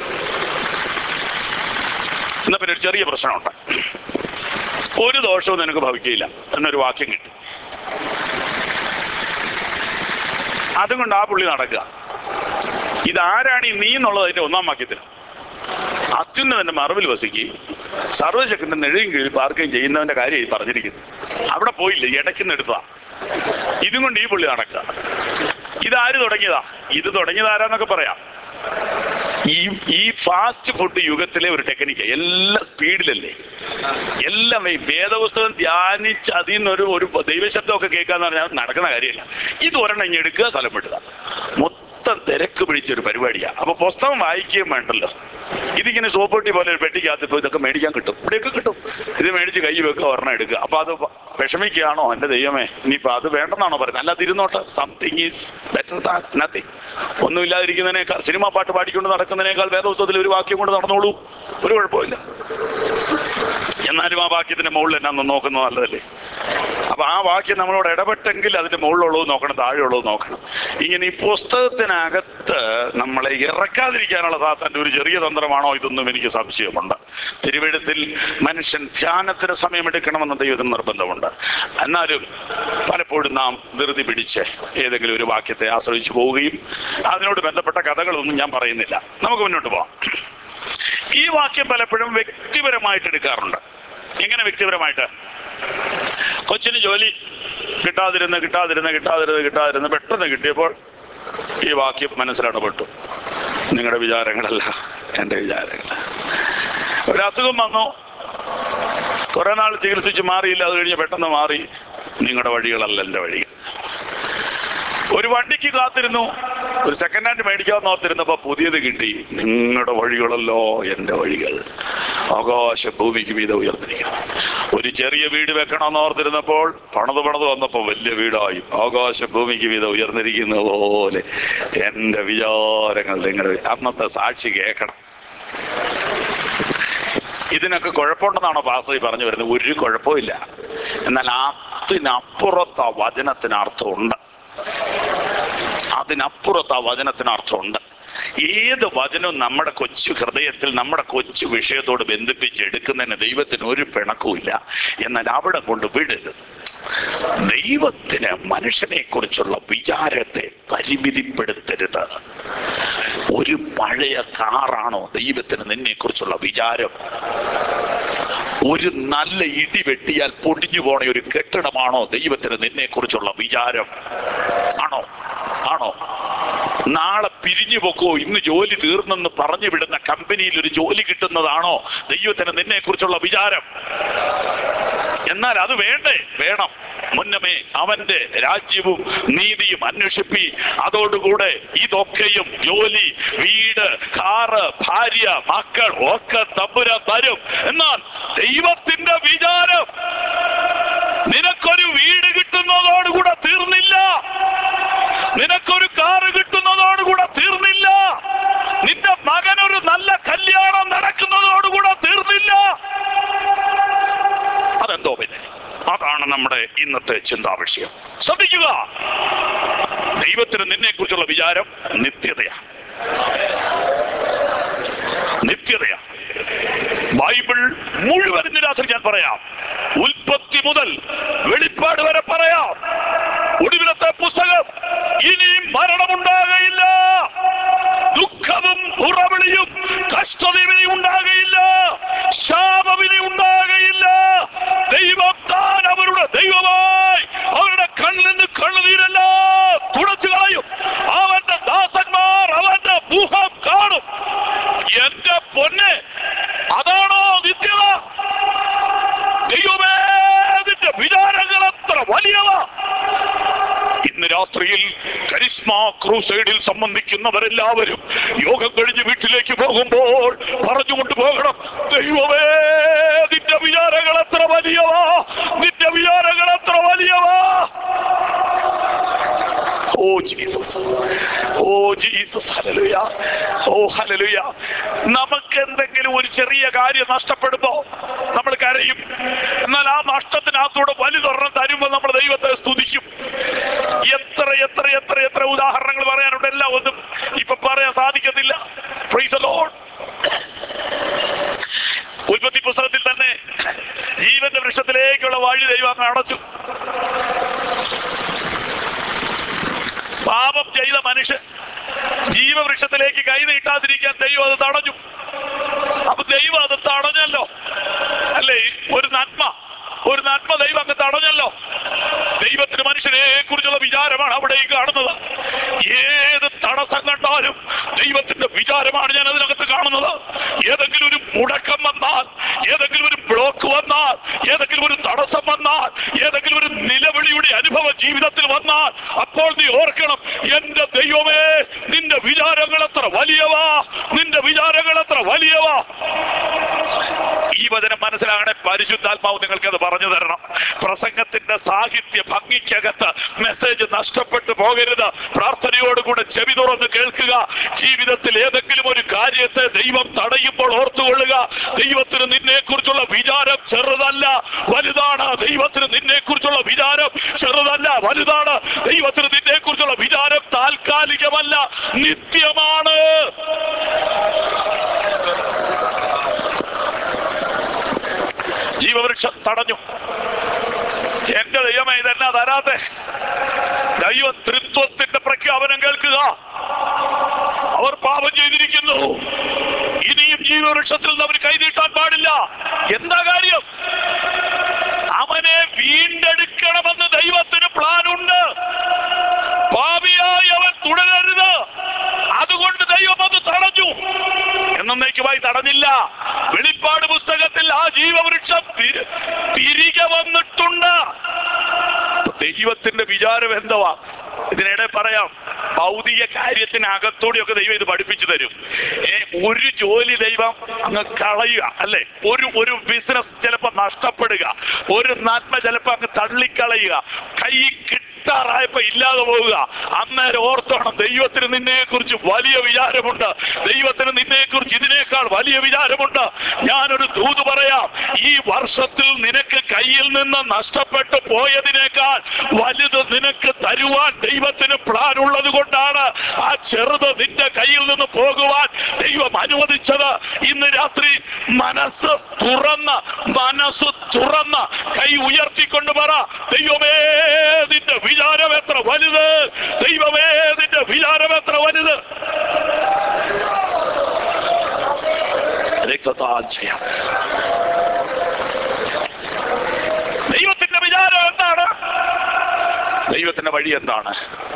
[SPEAKER 1] എന്നാ പിന്നെ ഒരു ചെറിയ പ്രശ്നമുണ്ട്. ഒരു ദോഷവും നിനക്ക് ഭവിക്കില്ല എന്നൊരു വാക്യം കിട്ടും. അതുകൊണ്ട് ആ പുള്ളി നടക്കുക. ഇതാരാണ് ഈ നീ എന്നുള്ളത് അതിന്റെ ഒന്നാം വാക്യത്തിൽ. അത്യുന്നതന്റെ മറവിൽ വസിക്കുകയും സർവശക്തന്റെ നെഴുകയും കീഴിൽ പാർക്കുകയും ചെയ്യുന്നവന്റെ കാര്യം പറഞ്ഞിരിക്കുന്നു. അവിടെ പോയില്ല, ഇടയ്ക്കുന്ന എടുത്തതാ. ഇതും കൊണ്ട് ഈ പുള്ളി നടക്കുക. ഇതാര് തുടങ്ങിയതാ? ഇത് തുടങ്ങിയത് ആരാന്നൊക്കെ പറയാം. ഈ ഈ ഫാസ്റ്റ് ഫുഡ് യുഗത്തിലെ ഒരു ടെക്നിക്ക്. എല്ലാം സ്പീഡിലല്ലേ, എല്ലാം ഈ വേദപുസ്തകം ധ്യാനിച്ച് അതിൽ നിന്നൊരു ഒരു ദൈവശബ്ദമൊക്കെ കേൾക്കാന്ന് പറഞ്ഞാൽ നടക്കുന്ന കാര്യമല്ല. ഇത് ഒരെണ്ണം ഇഞ്ഞ് എടുക്കുക, സ്ഥലം വിടുക. മൊത്തം തിരക്ക് പിടിച്ചൊരു പരിപാടിയാണ്. അപ്പൊ പുസ്തകം വായിക്കുകയും വേണ്ടല്ലോ. ഇതിങ്ങനെ സോപ്പൊട്ടി പോലെ ഒരു പെട്ടിക്കകത്ത് ഇപ്പോൾ ഇതൊക്കെ മേടിക്കാൻ കിട്ടും, ഇവിടെയൊക്കെ കിട്ടും. ഇത് മേടിച്ച് കൈ വെക്കുക, ഒരെണ്ണം എടുക്കുക. അപ്പൊ അത് വിഷമിക്കുകയാണോ? എൻ്റെ ദൈവമേ, ഇനിയിപ്പോൾ അത് വേണ്ടെന്നാണോ പറയുന്നത്? അല്ല, തിരുന്നോട്ടെ. Something is better than nothing. ഒന്നുമില്ലാതിരിക്കുന്നതിനേക്കാൾ, സിനിമാ പാട്ട് പാടിക്കൊണ്ട് നടക്കുന്നതിനേക്കാൾ വേദപുസ്തകത്തിൽ ഒരു വാക്യം കൊണ്ട് നടന്നോളൂ, ഒരു കുഴപ്പമില്ല. എന്നാലും ആ വാക്യത്തിന്റെ മുകളിൽ എന്നാന്ന് നോക്കുന്നത് നല്ലതല്ലേ? അപ്പൊ ആ വാക്യം നമ്മളോട് ഇടപെട്ടെങ്കിൽ അതിന്റെ മുകളിലുള്ളത് നോക്കണം, താഴെയുള്ളത് നോക്കണം. ഇങ്ങനെ ഈ പുസ്തകത്തിനകത്ത് നമ്മളെ ഇറക്കാതിരിക്കാനുള്ള സാത്താന്റെ ഒരു ചെറിയ തന്ത്രമാണോ ഇതൊന്നും എനിക്ക് സംശയമുണ്ട്. തിരുവെഴുത്തിൽ മനുഷ്യൻ ധ്യാനത്തിന് സമയമെടുക്കണമെന്ന് ദൈവത്തിന് നിർബന്ധമുണ്ട്. എന്നാലും പലപ്പോഴും നാം ധൃതി പിടിച്ച് ഏതെങ്കിലും ഒരു വാക്യത്തെ ആശ്രയിച്ചു പോവുകയും അതിനോട് ബന്ധപ്പെട്ട കഥകളൊന്നും ഞാൻ പറയുന്നില്ല. നമുക്ക് മുന്നോട്ട് പോവാം. ഈ വാക്യം പലപ്പോഴും വ്യക്തിപരമായിട്ട് എടുക്കാറുണ്ട്. എങ്ങനെ വ്യക്തിപരമായിട്ട്? കൊച്ചിന് ജോലി കിട്ടാതിരുന്ന് കിട്ടാതിരുന്ന് കിട്ടാതിരുന്ന് കിട്ടാതിരുന്ന് പെട്ടെന്ന് കിട്ടിയപ്പോൾ ഈ വാക്യം മനസ്സിലിടപെട്ടു. നിങ്ങളുടെ വിചാരങ്ങളല്ല എൻ്റെ വിചാരങ്ങൾ. ഒരസുഖം വന്നു, കുറെ നാൾ ചികിത്സിച്ച് മാറിയില്ല, അത് കഴിഞ്ഞ് പെട്ടെന്ന് മാറി. നിങ്ങളുടെ വഴികളല്ല എൻ്റെ വഴികൾ. ഒരു വണ്ടിക്ക് കാത്തിരുന്നു, ഒരു സെക്കൻഡ് ഹാൻഡ് മേടിക്കാമെന്ന് ഓർത്തിരുന്നപ്പോ പുതിയത് കിട്ടി. നിങ്ങളുടെ വഴികളല്ലോ എൻ്റെ വഴികൾ. ആകാശം ഭൂമിക്ക് മീതെ ഉയർന്നിരിക്കുന്നു. ഒരു ചെറിയ വീട് വെക്കണമെന്ന് ഓർത്തിരുന്നപ്പോൾ പണത് പണത് വന്നപ്പോൾ വലിയ വീടായി. ആകാശം ഭൂമിക്ക് മീതെ ഉയർന്നിരിക്കുന്ന പോലെ എൻ്റെ വിചാരങ്ങൾ നിങ്ങൾ അന്നത്തെ സാക്ഷി കേൾക്കണം. ഇതിനൊക്കെ കുഴപ്പമുണ്ടെന്നാണോ പാസ്റ്റർ പറഞ്ഞു വരുന്നത്? ഒരു കുഴപ്പമില്ല. എന്നാൽ അതിനപ്പുറത്ത് ആ വചനത്തിന് അർത്ഥമുണ്ട്. അതിനപ്പുറത്ത് ആ വചനത്തിന് അർത്ഥമുണ്ട്. ഏത് വചനവും നമ്മുടെ കൊച്ചു ഹൃദയത്തിൽ നമ്മുടെ കൊച്ചു വിഷയത്തോട് ബന്ധിപ്പിച്ച് എടുക്കുന്നതിന് ദൈവത്തിന് ഒരു പിണക്കുമില്ല. എന്നാൽ അവിടെ കൊണ്ട് വിടരുത്. ദൈവത്തിന് മനുഷ്യനെ കുറിച്ചുള്ള വിചാരത്തെ പരിമിതിപ്പെടുത്തരുത്. ഒരു പഴയ കാറാണോ ദൈവത്തിന് നിന്നെ കുറിച്ചുള്ള വിചാരം? ഒരു നല്ല ഇടി വെട്ടിയാൽ പൊടിഞ്ഞു പോണ ഒരു കെട്ടിടമാണോ ദൈവത്തിന് നിന്നെ കുറിച്ചുള്ള വിചാരം? ആണോ? ആണോ? നാളെ പിരിഞ്ഞു പോക്കോ, ഇന്ന് ജോലി തീർന്നെന്ന് പറഞ്ഞു വിടുന്ന കമ്പനിയിൽ ഒരു ജോലി കിട്ടുന്നതാണോ ദൈവത്തിന് നിന്നെ കുറിച്ചുള്ള വിചാരം? എന്നാൽ അത് വേണ്ടേ? വേണം. മുന്നമേ അവന്റെ രാജ്യവും നീതിയും അന്വേഷിപ്പി, അതോടുകൂടെ ഇതൊക്കെയും ജോലി, വീട്, കാറ്, ഭാര്യ, മക്കൾ ഒക്കെ തമ്പുരാൻ തരും. എന്നാൽ ദൈവത്തിന്റെ വിചാരം നിനക്കൊരു വീട് കിട്ടുന്നതോടുകൂടെ തീർന്നില്ല. നിനക്കൊരു കാറ് കിട്ടുന്നതോടുകൂടെ തീർന്നില്ല. നിന്റെ മകനൊരു നല്ല കല്യാണം നടക്കുന്നതോടുകൂടെ തീർന്നില്ല. അതെന്തോ പിന്നെ? അതാണ് നമ്മുടെ ഇന്നത്തെ ചിന്താ വിഷയം. ശ്രദ്ധിക്കുക, ദൈവത്തിന് നിന്നെ കുറിച്ചുള്ള വിചാരം നിത്യതയാ. നിത്യതയാ. ബൈബിൾ മുഴുവൻ ഇന്ന് രാത്രി ഞാൻ പറയാം. ഉൽപ്പത്തി മുതൽ വെളിപ്പാട് വരെ പറയാം. ഒടുവിലത്തെ പുസ്തകം, ഇനിയും മരണമുണ്ടാകയില്ല, ദുഃഖവും ഉറവിളിയും കഷ്ടതയും ഉണ്ടാകയില്ല, ശാപവിധി ഉണ്ടാകയില്ല. ദൈവം താൻ അവരുടെ ദൈവമായി അവരുടെ കണ്ണിൽ നിന്ന് കണ്ണുനീരെല്ലാം തുടച്ചു കളയും. അവന്റെ ദാസന്മാർ അവന്റെ മുഖം കാണും. എന്റെ പൊന്നെ, അതാണോ നിത്യത? ദൈവമേ, നിന്റെ വിചാരങ്ങൾ അത്ര വലിയവ. ഇന്ന് രാത്രിയിൽ കരിസ്മ ക്രൂസൈഡിൽ സംബന്ധിക്കുന്നവരെല്ലാവരും യോഗം കഴിഞ്ഞ് വീട്ടിലേക്ക് പോകുമ്പോൾ പറഞ്ഞുകൊണ്ട് പോകണം, ദൈവമേ, നിന്റെ വിചാരങ്ങൾ എത്ര വലിയവാ, നിന്റെ വിചാരങ്ങൾ എത്ര വലിയവാ. Oh Jesus, oh Jesus, hallelujah, oh hallelujah. നമുക്ക് എന്തെങ്കിലും ഒരു ചെറിയ കാര്യം നഷ്ടപ്പെടുമ്പോ നമ്മൾ കരയും. എന്നാൽ ആ നഷ്ടത്തിനകത്തൂടെ വലുതൊരെണ്ണം തരുമ്പോൾ നമ്മൾ ദൈവത്തെ സ്തുതിക്കും. എത്ര എത്ര എത്ര എത്ര ഉദാഹരണങ്ങൾ പറയാനുണ്ട്. എല്ലാം ഒന്നും ഇപ്പൊ പറയാൻ സാധിക്കത്തില്ല. Praise the lord. ഉൽപ്പത്തി പുസ്തകത്തിൽ തന്നെ ജീവന്റെ വൃക്ഷത്തിലേക്കുള്ള വഴി ദൈവം അടച്ചു. പാപം ചെയ്ത മനുഷ്യൻ ജീവവൃക്ഷത്തിലേക്ക് കൈ നീട്ടാതിരിക്കാൻ ദൈവം അത് തടഞ്ഞു. അപ്പൊ ദൈവം അത് തടഞ്ഞല്ലോ, അല്ലേ? ഒരു നന്മ, ഒരു നന്മ ദൈവം അങ്ങ് തടഞ്ഞല്ലോ. ദൈവത്തിന് മനുഷ്യനെ കുറിച്ചുള്ള വിചാരമാണ് അവിടെ കാണുന്നത്. ഏത് തടസ്സം കണ്ടാലും ദൈവത്തിന്റെ വിചാരമാണ് ഞാൻ അതിനകത്ത് കാണുന്നത്. ഏതെങ്കിലും ഒരു മുടക്കം വന്നാൽ, ഏതെങ്കിലും ഒരു ബ്ലോക്ക് വന്നാൽ, ഏതെങ്കിലും ഒരു തടസ്സം വന്നാൽ, ഏതെങ്കിലും ഒരു നിലവിളിയുടെ അനുഭവം ജീവിതത്തിൽ വന്നാൽ, അപ്പോൾ നീ ഓർക്കണം, എന്റെ ദൈവമേ, നിന്റെ വിചാരങ്ങൾ എത്ര വലിയവാ, നിന്റെ വിചാരങ്ങൾ എത്ര വലിയവാ. ഈ വചനം മനസ്സിലാകണേ, പരിശുദ്ധാത്മാവ് നിങ്ങൾക്ക് അത് പറഞ്ഞു തരണം. പ്രസംഗത്തിന്റെ സാഹിത്യ ഭംഗിക്കകത്ത് മെസ്സേജ് നഷ്ടപ്പെട്ടു പോകരുത്. പ്രാർത്ഥനയോടുകൂടെ ചെവി തുറന്ന് കേൾക്കുക. ജീവിതത്തിൽ ഏതെങ്കിലും ഒരു കാര്യത്തെ ദൈവം തടയുമ്പോൾ ഓർത്തുകൊള്ളുക, ദൈവത്തിന് നിന്നെ കുറിച്ചുള്ള വിചാരം ചെറുതല്ല, വലുതാണ്. ദൈവത്തിന് നിന്നെ കുറിച്ചുള്ള വിചാരം ചെറുതല്ല, വലുതാണ്. ദൈവത്തിന് നിന്നെ കുറിച്ചുള്ള വിചാരം താൽക്കാലികമല്ല, നിത്യമാണ്. ജീവവൃക്ഷം തടഞ്ഞു. എന്റെ ദൈവമേ, ഇതെന്നാ തരാത്തെ? ദൈവ ത്രിത്വത്തിന്റെ പ്രഖ്യാപനം കേൾക്കുക. അവർ പാപം ചെയ്തിരിക്കുന്നു, ഇനിയും ജീവവൃക്ഷത്തിൽ നിന്ന് അവർ കൈനീട്ടാൻ പാടില്ല. എന്താ കാര്യം? അവനെ വീണ്ടെടുക്കണമെന്ന് ദൈവത്തിന് പ്ലാനുണ്ട്. പാപിയായി അവൻ തുടരരുത്. അതുകൊണ്ട് ദൈവം അത് തടഞ്ഞു. എന്നേക്കുമായി തടഞ്ഞില്ല. വെളിപ്പാട് പുസ്തകത്തിൽ ആ ജീവവൃക്ഷം തിരികെ വന്നിട്ടുണ്ട്. ദൈവത്തിന്റെ വിചാരം എന്തുവാ? ഇതിനിടെ പറയാം, ഭൗതിക കാര്യത്തിനകത്തോടെയൊക്കെ ദൈവം ഇത് പഠിപ്പിച്ചു തരും. ഏ ഒരു ജോലി ദൈവം അങ്ങ് കളയുക, അല്ലെ? ഒരു ഒരു ബിസിനസ് ചിലപ്പോ നഷ്ടപ്പെടുക, ഒരു നന്മ ചിലപ്പോ അങ്ങ് തള്ളിക്കളയുക, കൈ കിട്ടാറായപ്പോ ഇല്ലാതെ പോവുക. അന്നേരം ഓർത്തോണം, ദൈവത്തിന് നിന്നെ കുറിച്ച് വലിയ വിചാരമുണ്ട്. ദൈവത്തിന് നിന്നെ കുറിച്ച് ഇതിനേക്കാൾ വലിയ വിചാരമുണ്ട്. ഞാനൊരു ദൂത് പറയാം, ഈ വർഷത്തിൽ നിനക്ക് കയ്യിൽ നിന്ന് നഷ്ടപ്പെട്ടു പോയതിനേക്കാൾ വലുത് നിനക്ക് തരുവാൻ ദൈവത്തിന് പ്ലാൻ ഉള്ളത് കൊണ്ടാണ് ആ ചെറുത് നിന്റെ കയ്യിൽ നിന്ന് പോകുവാൻ ദൈവം അനുവദിച്ചത്. ഇന്ന് രാത്രി മനസ്സ് തുറന്ന് മനസ്സ് തുറന്ന് കൈ ഉയർത്തിക്കൊണ്ട് പറ, ദൈവമേ നിന്റെ വിചാരം എത്ര വലുത്, ദൈവമേ നിന്റെ വിചാരം എത്ര വലുത്. രക്തത്താൽ ചെയ്യാം. ദൈവത്തിന്റെ വിചാരം എന്താണ്? ദൈവത്തിന്റെ വഴി എന്താണ്?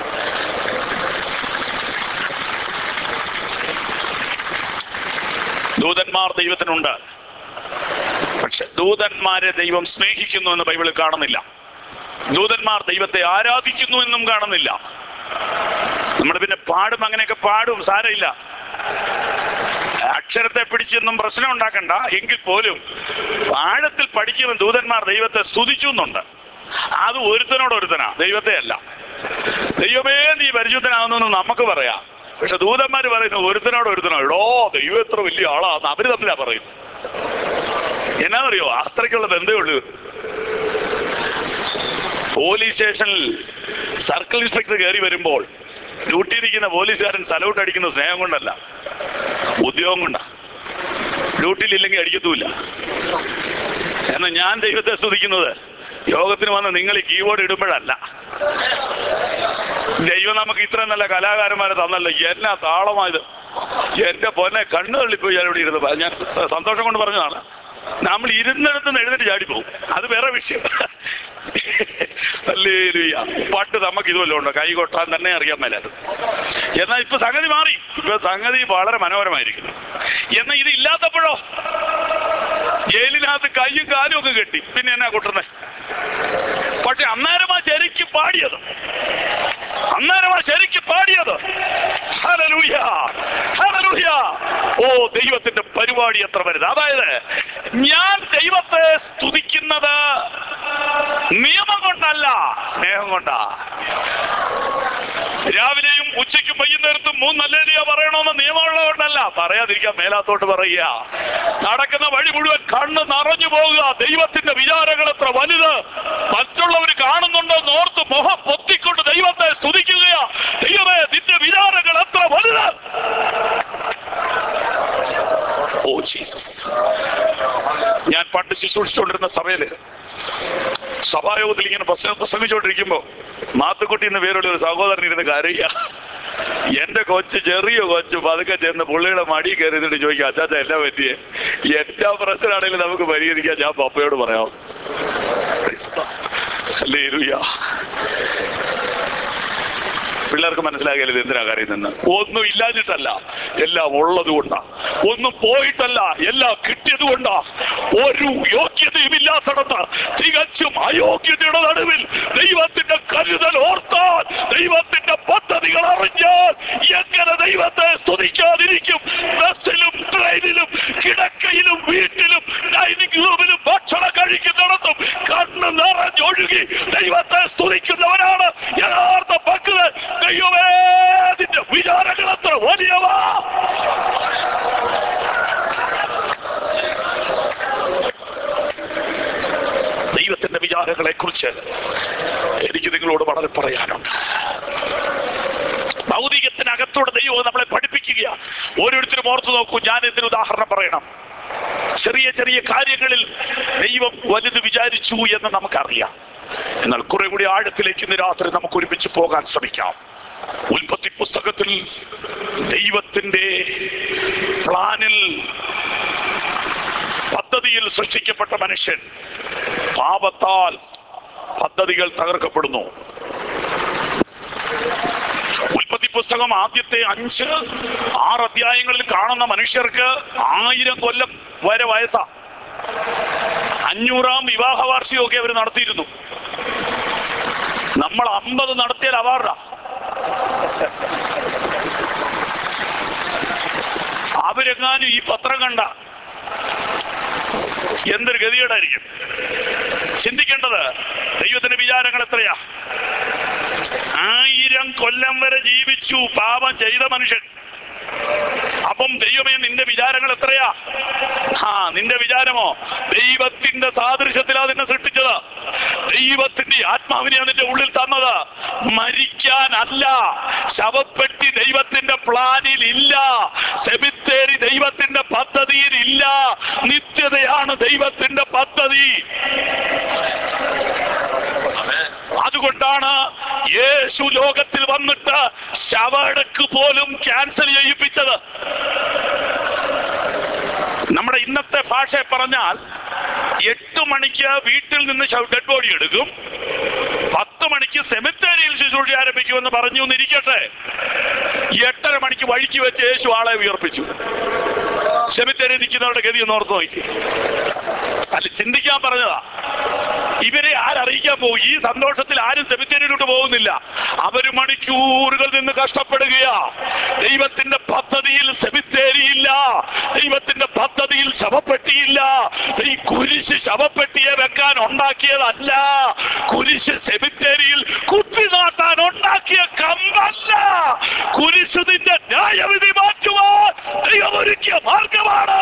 [SPEAKER 1] ദൂതന്മാർ ദൈവത്തിനുണ്ട്, പക്ഷെ ദൂതന്മാരെ ദൈവം സ്നേഹിക്കുന്നു എന്ന് ബൈബിളിൽ കാണുന്നില്ല. ദൂതന്മാർ ദൈവത്തെ ആരാധിക്കുന്നു എന്നും കാണുന്നില്ല. നമ്മൾ പിന്നെ പാടും, അങ്ങനെയൊക്കെ പാടും, സാരമില്ല, അക്ഷരത്തെ പിടിച്ചൊന്നും പ്രശ്നം ഉണ്ടാക്കണ്ട. എങ്കിൽ പോലും ആഴത്തിൽ പഠിക്കുന്ന ദൂതന്മാർ ദൈവത്തെ സ്തുതിച്ചു എന്നുണ്ട്. അത് ഒരുത്തനോട് ഒരുത്തനാ, ദൈവത്തെ അല്ല. ദൈവമേ നീ പരിശുദ്ധനാകുന്നു നമുക്ക് പറയാം, പക്ഷെ ദൂതന്മാര് പറയുന്നു ഒരുത്തനോട് ഒരുത്തനോ. എടോ ദൈവം എത്ര വലിയ ആളാന്ന് അവര് തമ്മിലാ പറയുന്നു. എന്നാന്നറിയോ, അത്രയ്ക്കുള്ള ബന്ധമേ ഉള്ളൂ. പോലീസ് സ്റ്റേഷനിൽ സർക്കിൾ ഇൻസ്പെക്ടർ കയറി വരുമ്പോൾ ഡ്യൂട്ടിയിരിക്കുന്ന പോലീസുകാരൻ സലൂട്ട് അടിക്കുന്ന സ്നേഹം കൊണ്ടല്ല, ഉദ്യോഗം കൊണ്ടാ. ഡ്യൂട്ടിയിൽ ഇല്ലെങ്കിൽ അടിക്കത്തുമില്ല. എന്നാൽ ഞാൻ ദൈവത്തെ സ്തുതിക്കുന്നത് യോഗത്തിന് വന്ന് നിങ്ങൾ ഈ കീബോർഡ് ഇടുമ്പോഴല്ല. ദൈവം നമുക്ക് ഇത്രയും നല്ല കലാകാരന്മാരെ തന്നല്ലോ, എന്നാ താളമായത്. എന്റെ പൊന്നെ കണ്ണു തള്ളിപ്പോയി ഞാൻ ഇവിടെ ഇരുന്ന്. ഞാൻ സന്തോഷം കൊണ്ട് പറഞ്ഞതാണ്. നമ്മൾ ഇരുന്നിടത്ത് നിന്ന് എഴുന്നേറ്റ് ചാടിപ്പോവും, അത് വേറെ വിഷയം. ഹല്ലേലൂയ. പണ്ട് നമുക്ക് ഇതുമല്ലോ ഉണ്ടോ, കൈ കൊട്ടാൻ തന്നെ അറിയാൻ മേലായിരുന്നു. എന്നാൽ ഇപ്പൊ സംഗതി മാറി, ഇപ്പൊ സംഗതി വളരെ മനോഹരമായിരിക്കുന്നു. എന്നാൽ ഇത് ഇല്ലാത്തപ്പോഴോ ജയിലിനകത്ത് കൈയും കാലും ഒക്കെ കെട്ടി, പിന്നെ എന്നാ കൊട്ടുന്നേ? പക്ഷെ അന്നേരമാ ശരിക്ക് പാടിയത്, അന്നേരമാ ശരിക്ക് പാടിയത്. Hallelujah, hallelujah. ഓ ദൈവത്തിന്റെ പരിപാടി എത്ര വലുത്. അതായത് ഞാൻ ദൈവത്തെ സ്തുതിക്കുന്നത് നിയമം കൊണ്ടല്ല, സ്നേഹം കൊണ്ടാ. രാവിലെയും ഉച്ചയ്ക്കും വൈകുന്നേരത്തും മൂന്ന് ഹല്ലേലൂയ പറയണമെന്ന് നിയമമുള്ളത് കൊണ്ടല്ല, പറയാതിരിക്കാൻ മേലാത്തോട്ട് പറയുക. നടക്കുന്ന വഴി മുഴുവൻ കണ്ണ് നിറഞ്ഞു പോകുക, ദൈവത്തിന്റെ വിചാരങ്ങൾ എത്ര വലുത്, മറ്റുള്ളവർ കാണുന്നുണ്ടോ നോർത്ത് മുഖം പൊത്തിക്കൊണ്ട് ദൈവത്തെ സ്തുതിക്കുക. ദൈവമേ നിന്റെ വിചാരങ്ങൾ എത്ര വലുത്. Oh Jesus. ഞാൻ പണ്ട് ശുശ്രൂഷിച്ചുകൊണ്ടിരുന്ന സഭയില് സഭായോഗത്തിൽ ഇങ്ങനെ പ്രസംഗിച്ചുകൊണ്ടിരിക്കുമ്പോ മാത്തുക്കുട്ടി എന്ന പേരുള്ള ഒരു സഹോദരൻ ഇരുന്ന് കരയുക. എന്റെ കൊച്ച്, ചെറിയ കൊച്ച് പതുക്കെ ചെന്ന് പുള്ളിയുടെ മടി കയറിയിട്ട് ചോദിക്കുക, അച്ചാച്ച എല്ലാം പറ്റിയേ, എല്ലാ പ്രശ്നമാണെങ്കിലും നമുക്ക് പരിഹരിക്കാൻ ഞാൻ പപ്പയോട് പറയാം. ഹല്ലേലൂയ. പിള്ളേർക്ക് മനസ്സിലാകില്ല ഇത് എന്തിനാ കരയുന്നെന്ന്. ഒന്നും ഇല്ലാഞ്ഞിട്ടല്ല, എല്ലാം ഉള്ളത് കൊണ്ടാ. ഒന്നും പോയിട്ടല്ല, എല്ലാം കിട്ടിയത് കൊണ്ടാ. ഒരു യോഗ്യതയും ഇല്ലാത്തടത്ത് തികച്ചും അയോഗ്യതയുടെ നടുവിൽ ദൈവത്തിന്റെ കരുതൽ ഓർത്താൽ, ദൈവത്തിന്റെ പദ്ധതികൾ അറിഞ്ഞാൽ എങ്ങനെ ദൈവത്തെ സ്തുതിക്കാതിരിക്കും? ബസ്സിലും ട്രെയിനിലും കിടക്കയിലും വീട്ടിലും ഡൈനിങ് റൂമിലും ഭക്ഷണം കഴിക്കുന്നിടത്തും കണ്ണ് നിറഞ്ഞൊഴുകി ദൈവത്തെ സ്തുതിക്കുന്നവരാണ് യഥാർത്ഥ ഭക്തൻ. ദൈവമേ നിന്റെ വിചാരങ്ങൾ എത്ര വലിയവാ. ദൈവത്തിന്റെ വിചാരങ്ങളെ കുറിച്ച് എനിക്ക് നിങ്ങളോട് വളരെ പറയാനുണ്ട്. ഭൗതികത്തിനകത്തോടെ ദൈവം നമ്മളെ പഠിപ്പിക്കുക. ഓരോരുത്തരും ഓർത്തു നോക്കൂ, ഞാൻ ഇതിന് ഉദാഹരണം പറയണം. ചെറിയ ചെറിയ കാര്യങ്ങളിൽ ദൈവം വലുത് വിചാരിച്ചു എന്ന് നമുക്കറിയാം. എന്നാൽ കുറെ കൂടി ആഴത്തിലേക്ക് ഇന്ന് രാത്രി നമുക്ക് ഒരുമിച്ച് പോകാൻ ശ്രമിക്കാം. ഉൽപ്പത്തി പുസ്തകത്തിൽ ദൈവത്തിന്റെ പ്ലാനിൽ, പദ്ധതിയിൽ സൃഷ്ടിക്കപ്പെട്ട മനുഷ്യൻ പാപത്താൽ പദ്ധതികൾ തകർക്കപ്പെടുന്നു. ഉൽപ്പത്തി പുസ്തകം ആദ്യത്തെ അഞ്ച് ആറ് അധ്യായങ്ങളിൽ കാണുന്ന മനുഷ്യർക്ക് ആയിരം കൊല്ലം വരെ വയസ്സാ. അഞ്ഞൂറാം വിവാഹ വാർഷികമൊക്കെ അവർ നടത്തിയിരുന്നു. നമ്മൾ അമ്പത് നടത്തിയാൽ അവാർഡാ. അവരെങ്ങാനും ഈ പത്രം കണ്ട എന്തൊരു ഗതികേടായിരിക്കും. ചിന്തിക്കേണ്ടത് ദൈവത്തിന്റെ വിചാരങ്ങൾ എത്രയാ. ആയിരം കൊല്ലം വരെ ജീവിച്ചു പാപം ചെയ്ത മനുഷ്യൻ. അപ്പം ദൈവമേ നിന്റെ വിചാരങ്ങൾ എത്രയാ? ആ നിന്റെ വിചാരമോ ദൈവത്തിന്റെ സാദൃശ്യത്തിലാ നിന്നെ സൃഷ്ടിച്ചത്. ദൈവത്തിന്റെ ആത്മാവിനെ അതിന്റെ ഉള്ളിൽ തന്നത് മരിക്കാനല്ല. ശവപ്പെട്ടി ദൈവത്തിന്റെ പ്ലാനിൽ ഇല്ല. സെമിത്തേരി ദൈവത്തിന്റെ പദ്ധതിയിൽ ഇല്ല. നിത്യതയാണ് ദൈവത്തിന്റെ പദ്ധതി. അതുകൊണ്ടാണ് യേശു ലോകത്തിൽ വന്നിട്ട് ശവടക്ക് പോലും ക്യാൻസൽ ചെയ്യിപ്പിച്ചത്. നമ്മുടെ ഇന്നത്തെ ഭാഷ പറഞ്ഞാൽ എട്ട് മണിക്ക് വീട്ടിൽ നിന്ന് ഡെഡ് ബോഡി എടുക്കും, പത്ത് മണിക്ക് സെമിത്തേരിയിൽ ശുശ്രൂഷ ആരംഭിക്കുമെന്ന് പറഞ്ഞു എന്നിരിക്കട്ടെ. എട്ടര മണിക്ക് വഴിക്ക് വെച്ച് യേശു ആളെ ഉയർപ്പിച്ചു. സെമിത്തേരി നിൽക്കുന്നവരുടെ ഗതി ഒന്ന് ഓർത്ത് നോക്കി. അല്ല, ചിന്തിക്കാൻ പറഞ്ഞതാ. ഇവരെ ആരറിയിക്കാൻ പോകും? ഈ സന്തോഷത്തിൽ ആരും സെമിത്തേരിയിലോട്ട് പോകുന്നില്ല. അവര് മണിക്കൂറുകൾ നിന്ന് കഷ്ടപ്പെടുകയാ. ദൈവത്തിന്റെ പദ്ധതിയിൽ സെമിത്തേരിയില്ല. ദൈവത്തിന്റെ പദ്ധതിയിൽ ശവപ്പെട്ടിയില്ല. ഈ കുരിശ് ശവപ്പെട്ടിയെ വെക്കാൻ ഉണ്ടാക്കിയതല്ല. കുരിശ് സെമിത്തേരിയിൽ കുത്തിനാട്ടാൻ ഉണ്ടാക്കിയ കമ്പല്ല. കുരിശ് നിന്റെ ന്യായവിധി മാറ്റുവാൻ ദൈവം ഒരുക്കിയ മാർഗമാണ്.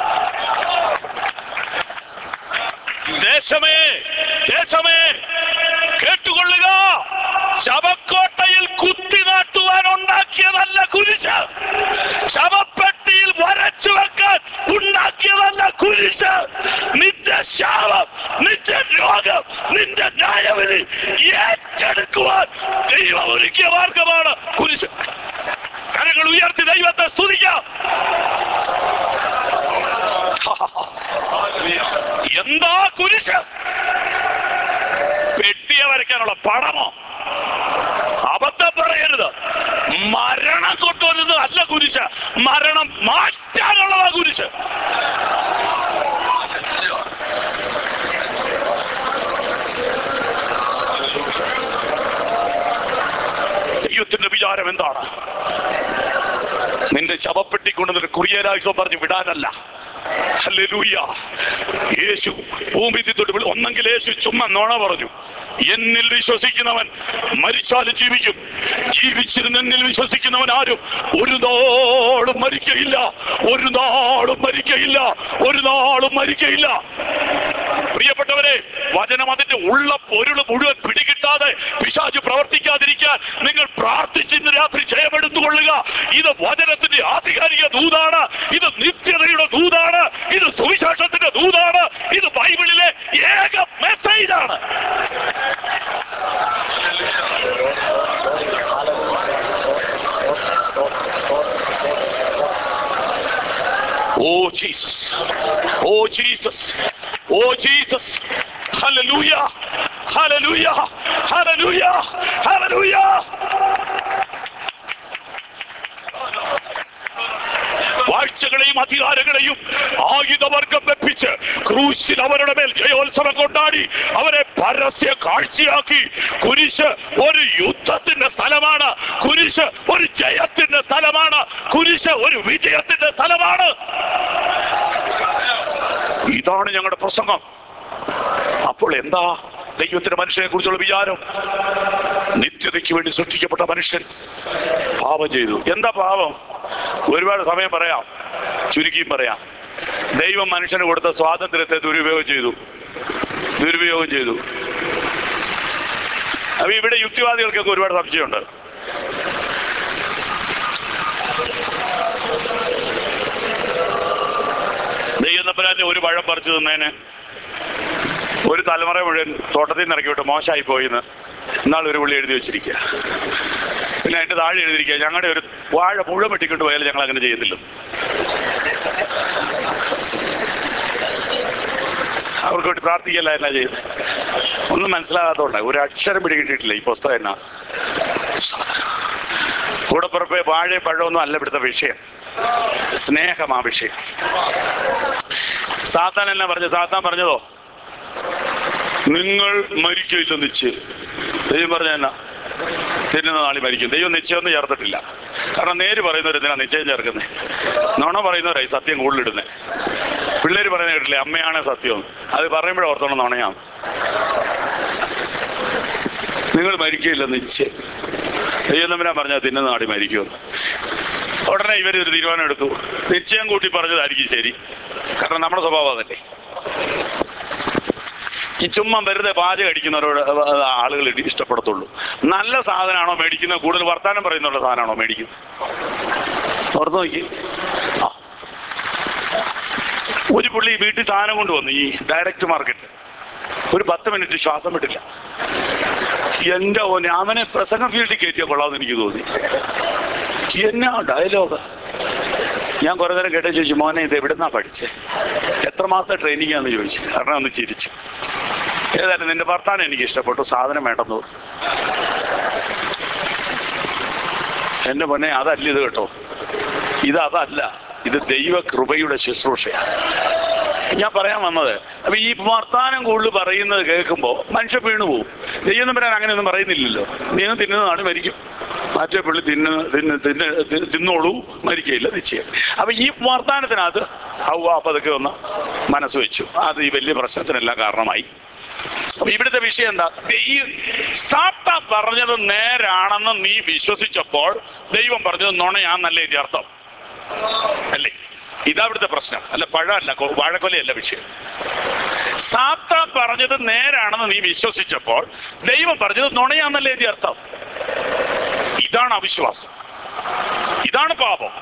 [SPEAKER 1] ദേശമേ ദേശമേ കേട്ടുകൊള്ളുക. ശവക്കോട്ടയിൽ കുത്തിനാട്ടുവാൻ ഉണ്ടാക്കിയതല്ല കുരിശ്. ശവപ്പെട്ടിയിൽ വരച്ചു വെക്കാൻ ഉണ്ടാക്കിയതല്ല കുരിശ്. നിന്റെ ശാപം, നിന്റെ രോഗം, നിന്റെ ന്യായവിധി ഏറ്റെടുക്കുവാൻ ദൈവം ഒരുക്കിയ മാർഗമാണ് കുരിശ്. കരങ്ങൾ ഉയർത്തി ദൈവത്തെ സ്തുതിക്കാം. എന്താ കുരിശ്? പെട്ടിയെ വരയ്ക്കാനുള്ള പണമോ? അബദ്ധം പറയരുത്. മരണം കൊണ്ടുവരുന്നത് അല്ല കുരിശ്, മരണം മാറ്റാനുള്ളതാ കുരിശ്. ദൈവത്തിന്റെ വിചാരം എന്താണ്? നിന്റെ ശവപ്പെട്ടി കൊണ്ടുവന്നിട്ട് കുറിയരാഴ്ച പറഞ്ഞ് വിടാനല്ല. ഹല്ലേലൂയ. യേശു ഭൂമി തൊട്ട് ഒന്നെങ്കിൽ യേശു ചുമ്മാ നോണ പറഞ്ഞു. എന്നിൽ വിശ്വസിക്കുന്നവൻ മരിച്ചാലും ജീവിക്കും, ജീവിച്ചിരുന്ന എന്നിൽ വിശ്വസിക്കുന്നവൻ ആരും ഒരു നാളും മരിക്കയില്ല, ഒരു നാളും മരിക്കയില്ല, ഒരു നാളും മരിക്കയില്ല. പ്രിയപ്പെട്ടവരെ, വചനം അതിന്റെ ഉള്ള പൊരുള് മുഴുവൻ പിടികിട്ടാതെ പിശാച് പ്രവർത്തിക്കാതിരിക്കാൻ നിങ്ങൾ പ്രാർത്ഥിച്ച് ഇന്ന് രാത്രി ജയമെടുത്തുകൊള്ളുക. ഇത് വചനത്തിന്റെ ആധികാരിക ദൂതാണ്. ഇത് നിത്യതയുടെ ദൂതാണ്. ഇത് സുവിശേഷത്തിന്റെ ദൂതാണ്. ഇത് ബൈബിളിലെ ഏക മെസ്സേജാണ്. Oh Jesus, oh Jesus, oh Jesus, hallelujah, hallelujah, hallelujah, hallelujah. വാഴ്ചകളെയും അധികാരങ്ങളെയും ആയുധവർഗം വെപ്പിച്ച് ക്രൂശിൽ അവരുടെ മേൽ ജയോത്സവം കൊണ്ടാടി അവരെ പരസ്യ കാഴ്ചയാക്കി. കുരിശ് ഒരു യുദ്ധത്തിന്റെ സ്ഥലമാണ്. കുരിശ് ഒരു ജയത്തിന്റെ സ്ഥലമാണ്. കുരിശ് ഒരു വിജയത്തിന്റെ സ്ഥലമാണ്. ഇതാണ് ഞങ്ങളുടെ പ്രസംഗം. അപ്പോൾ എന്താ ദൈവത്തിന്റെ മനുഷ്യനെ കുറിച്ചുള്ള വിചാരം? നിത്യതയ്ക്ക് വേണ്ടി സൃഷ്ടിക്കപ്പെട്ട മനുഷ്യൻ പാപം ചെയ്തു. എന്താ പാപം? ഒരുപാട് സമയം പറയാം, ചുരുക്കിയും പറയാം. ദൈവം മനുഷ്യന് കൊടുത്ത സ്വാതന്ത്ര്യത്തെ ദുരുപയോഗം ചെയ്തു ദുരുപയോഗം ചെയ്തു അപ്പൊ ഇവിടെ യുക്തിവാദികൾക്കൊക്കെ ഒരുപാട് സംശയമുണ്ട്. ദൈവത്തപ്പനെ ഒരു പഴം പറിച്ചു തിന്നേന് ഒരു തലമുറ മുഴുവൻ തോട്ടത്തിൽ നിന്ന് ഇറക്കി വിട്ട് മോശമായി പോയിന്ന് എന്നാൾ ഒരു പുള്ളി എഴുതി വെച്ചിരിക്കുക. പിന്നെ അതിന്റെ താഴെ എഴുതിയിരിക്കുക, ഞങ്ങളുടെ ഒരു വാഴ മുഴുവൻ വെട്ടിക്കൊണ്ട് പോയാലും ഞങ്ങൾ അങ്ങനെ ചെയ്യത്തില്ല. അവർക്ക് വേണ്ടി പ്രാർത്ഥിക്കല്ല എന്നാ ചെയ്യുന്നത്? ഒന്നും മനസ്സിലാകാത്തതുകൊണ്ട് ഒരു അക്ഷരം പിടികിട്ടിട്ടില്ല ഈ പുസ്തകം എന്നാ. കൂടപ്പുറപ്പെ വാഴയും പഴമൊന്നും അല്ല ഇവിടുത്തെ വിഷയം, സ്നേഹമാ വിഷയം. സാത്താൻ എന്നാ പറഞ്ഞു? സാത്താൻ പറഞ്ഞതോ നിങ്ങൾ മരിക്കില്ലെന്ന് വെച്ച്. ദൈവം പറഞ്ഞ എന്നാ? തിന്നുന്ന നാളിൽ മരിക്കും. ദൈവം നിശ്ചയമൊന്നും ചേർത്തിട്ടില്ല. കാരണം നേര് പറയുന്നവർ എന്തിനാ നിശ്ചയം ചേർക്കുന്നത്? നുണ പറയുന്നവരായി സത്യം കൂടുതലിടുന്നത്. പിള്ളേർ പറയുന്ന കേട്ടില്ലേ, അമ്മയാണ് സത്യം. അത് പറയുമ്പോഴേ ഓർത്തോണം നുണയാണ്. നിങ്ങൾ മരിക്കില്ല നിശ്ചയം. ദൈവം തമ്പുരാൻ പറഞ്ഞാൽ തിന്നുന്ന നാളിൽ മരിക്കുമെന്ന്. ഉടനെ ഇവർ ഒരു തീരുമാനം എടുത്തു, നിശ്ചയം കൂട്ടി പറഞ്ഞതായിരിക്കും ശരി. കാരണം നമ്മുടെ സ്വഭാവം അതല്ലേ. ഈ ചുമ്മാ വെറുതെ പാചകം അടിക്കുന്നവരോട് ആളുകൾ ഇഷ്ടപ്പെടത്തുള്ളൂ. നല്ല സാധനമാണോ മേടിക്കുന്നത്? കൂടുതൽ വർത്താനം പറയുന്നുള്ള സാധനമാണോ മേടിക്കുന്നത്? ഓർത്ത് നോക്കി. ആ ഒരു പുള്ളി വീട്ടിൽ സാധനം കൊണ്ടുവന്നു, ഈ ഡയറക്റ്റ് മാർക്കറ്റ്. ഒരു പത്ത് മിനിറ്റ് ശ്വാസം വിട്ടില്ല. എന്റെ ഓനെ അവനെ പ്രസംഗ ഫീൽഡിൽ കയറ്റിയ കൊള്ളാമെന്ന് എനിക്ക് തോന്നി. എന്നാ ഡയലോഗ്! ഞാൻ കുറെ നേരം കേട്ടേ ചോദിച്ചു, മോനെ ഇത് എവിടുന്നാ പഠിച്ചേ, എത്ര മാസത്തെ ട്രെയിനിങ് ആണെന്ന് ചോദിച്ചു. കാരണം ഒന്ന് ചിരിച്ചു. ഏതായാലും നിന്റെ വർത്താനം എനിക്ക് ഇഷ്ടപ്പെട്ടു, സാധനം വേണ്ടെന്ന് തോന്നി. എന്റെ പൊന്നെ, അതല്ല ഇത് കേട്ടോ, ഇത് അതല്ല, ഇത് ദൈവ കൃപയുടെ ശുശ്രൂഷയാണ്. ഞാൻ പറയാൻ വന്നത്, അപ്പൊ ഈ വർത്താനം കൂടുതൽ പറയുന്നത് കേൾക്കുമ്പോൾ മനുഷ്യൻ വീണു പോകും. ദൈവം തമ്പുരാൻ അങ്ങനെയൊന്നും പറയുന്നില്ലല്ലോ. ദൈവം തിന്നുന്നതാണ് മരിക്കും. മറ്റേ പുള്ളി തിന്ന് തിന്ന് തിന്ന് തിന്നോളൂ, മരിക്കയില്ല നിശ്ചയം. അപ്പൊ ഈ വർത്താനത്തിനകത്ത് ഹൗവ പതുക്കെ ഒന്ന് മനസ്സ് വെച്ചു. അത് ഈ വലിയ പ്രശ്നത്തിനെല്ലാം കാരണമായി. അപ്പൊ ഇവിടുത്തെ വിഷയം എന്താ? ഈ സാത്താൻ പറഞ്ഞത് നേരാണെന്ന് നീ വിശ്വസിച്ചപ്പോൾ ദൈവം പറഞ്ഞത് നുണയാന്നല്ല ഇതിന്റെ അർത്ഥം അല്ലേ? ഇതാ ഇവിടുത്തെ പ്രശ്നം. അല്ല പഴമല്ല, വാഴക്കൊലയല്ല വിഷയം. സാത്താൻ പറഞ്ഞത് നേരാണെന്ന് നീ വിശ്വസിച്ചപ്പോൾ ദൈവം പറഞ്ഞത് നുണയാന്നല്ലേ ഇതിന്റെ അർത്ഥം. ഇതാണ് അവിശ്വാസം, ഇതാണ് പാപം.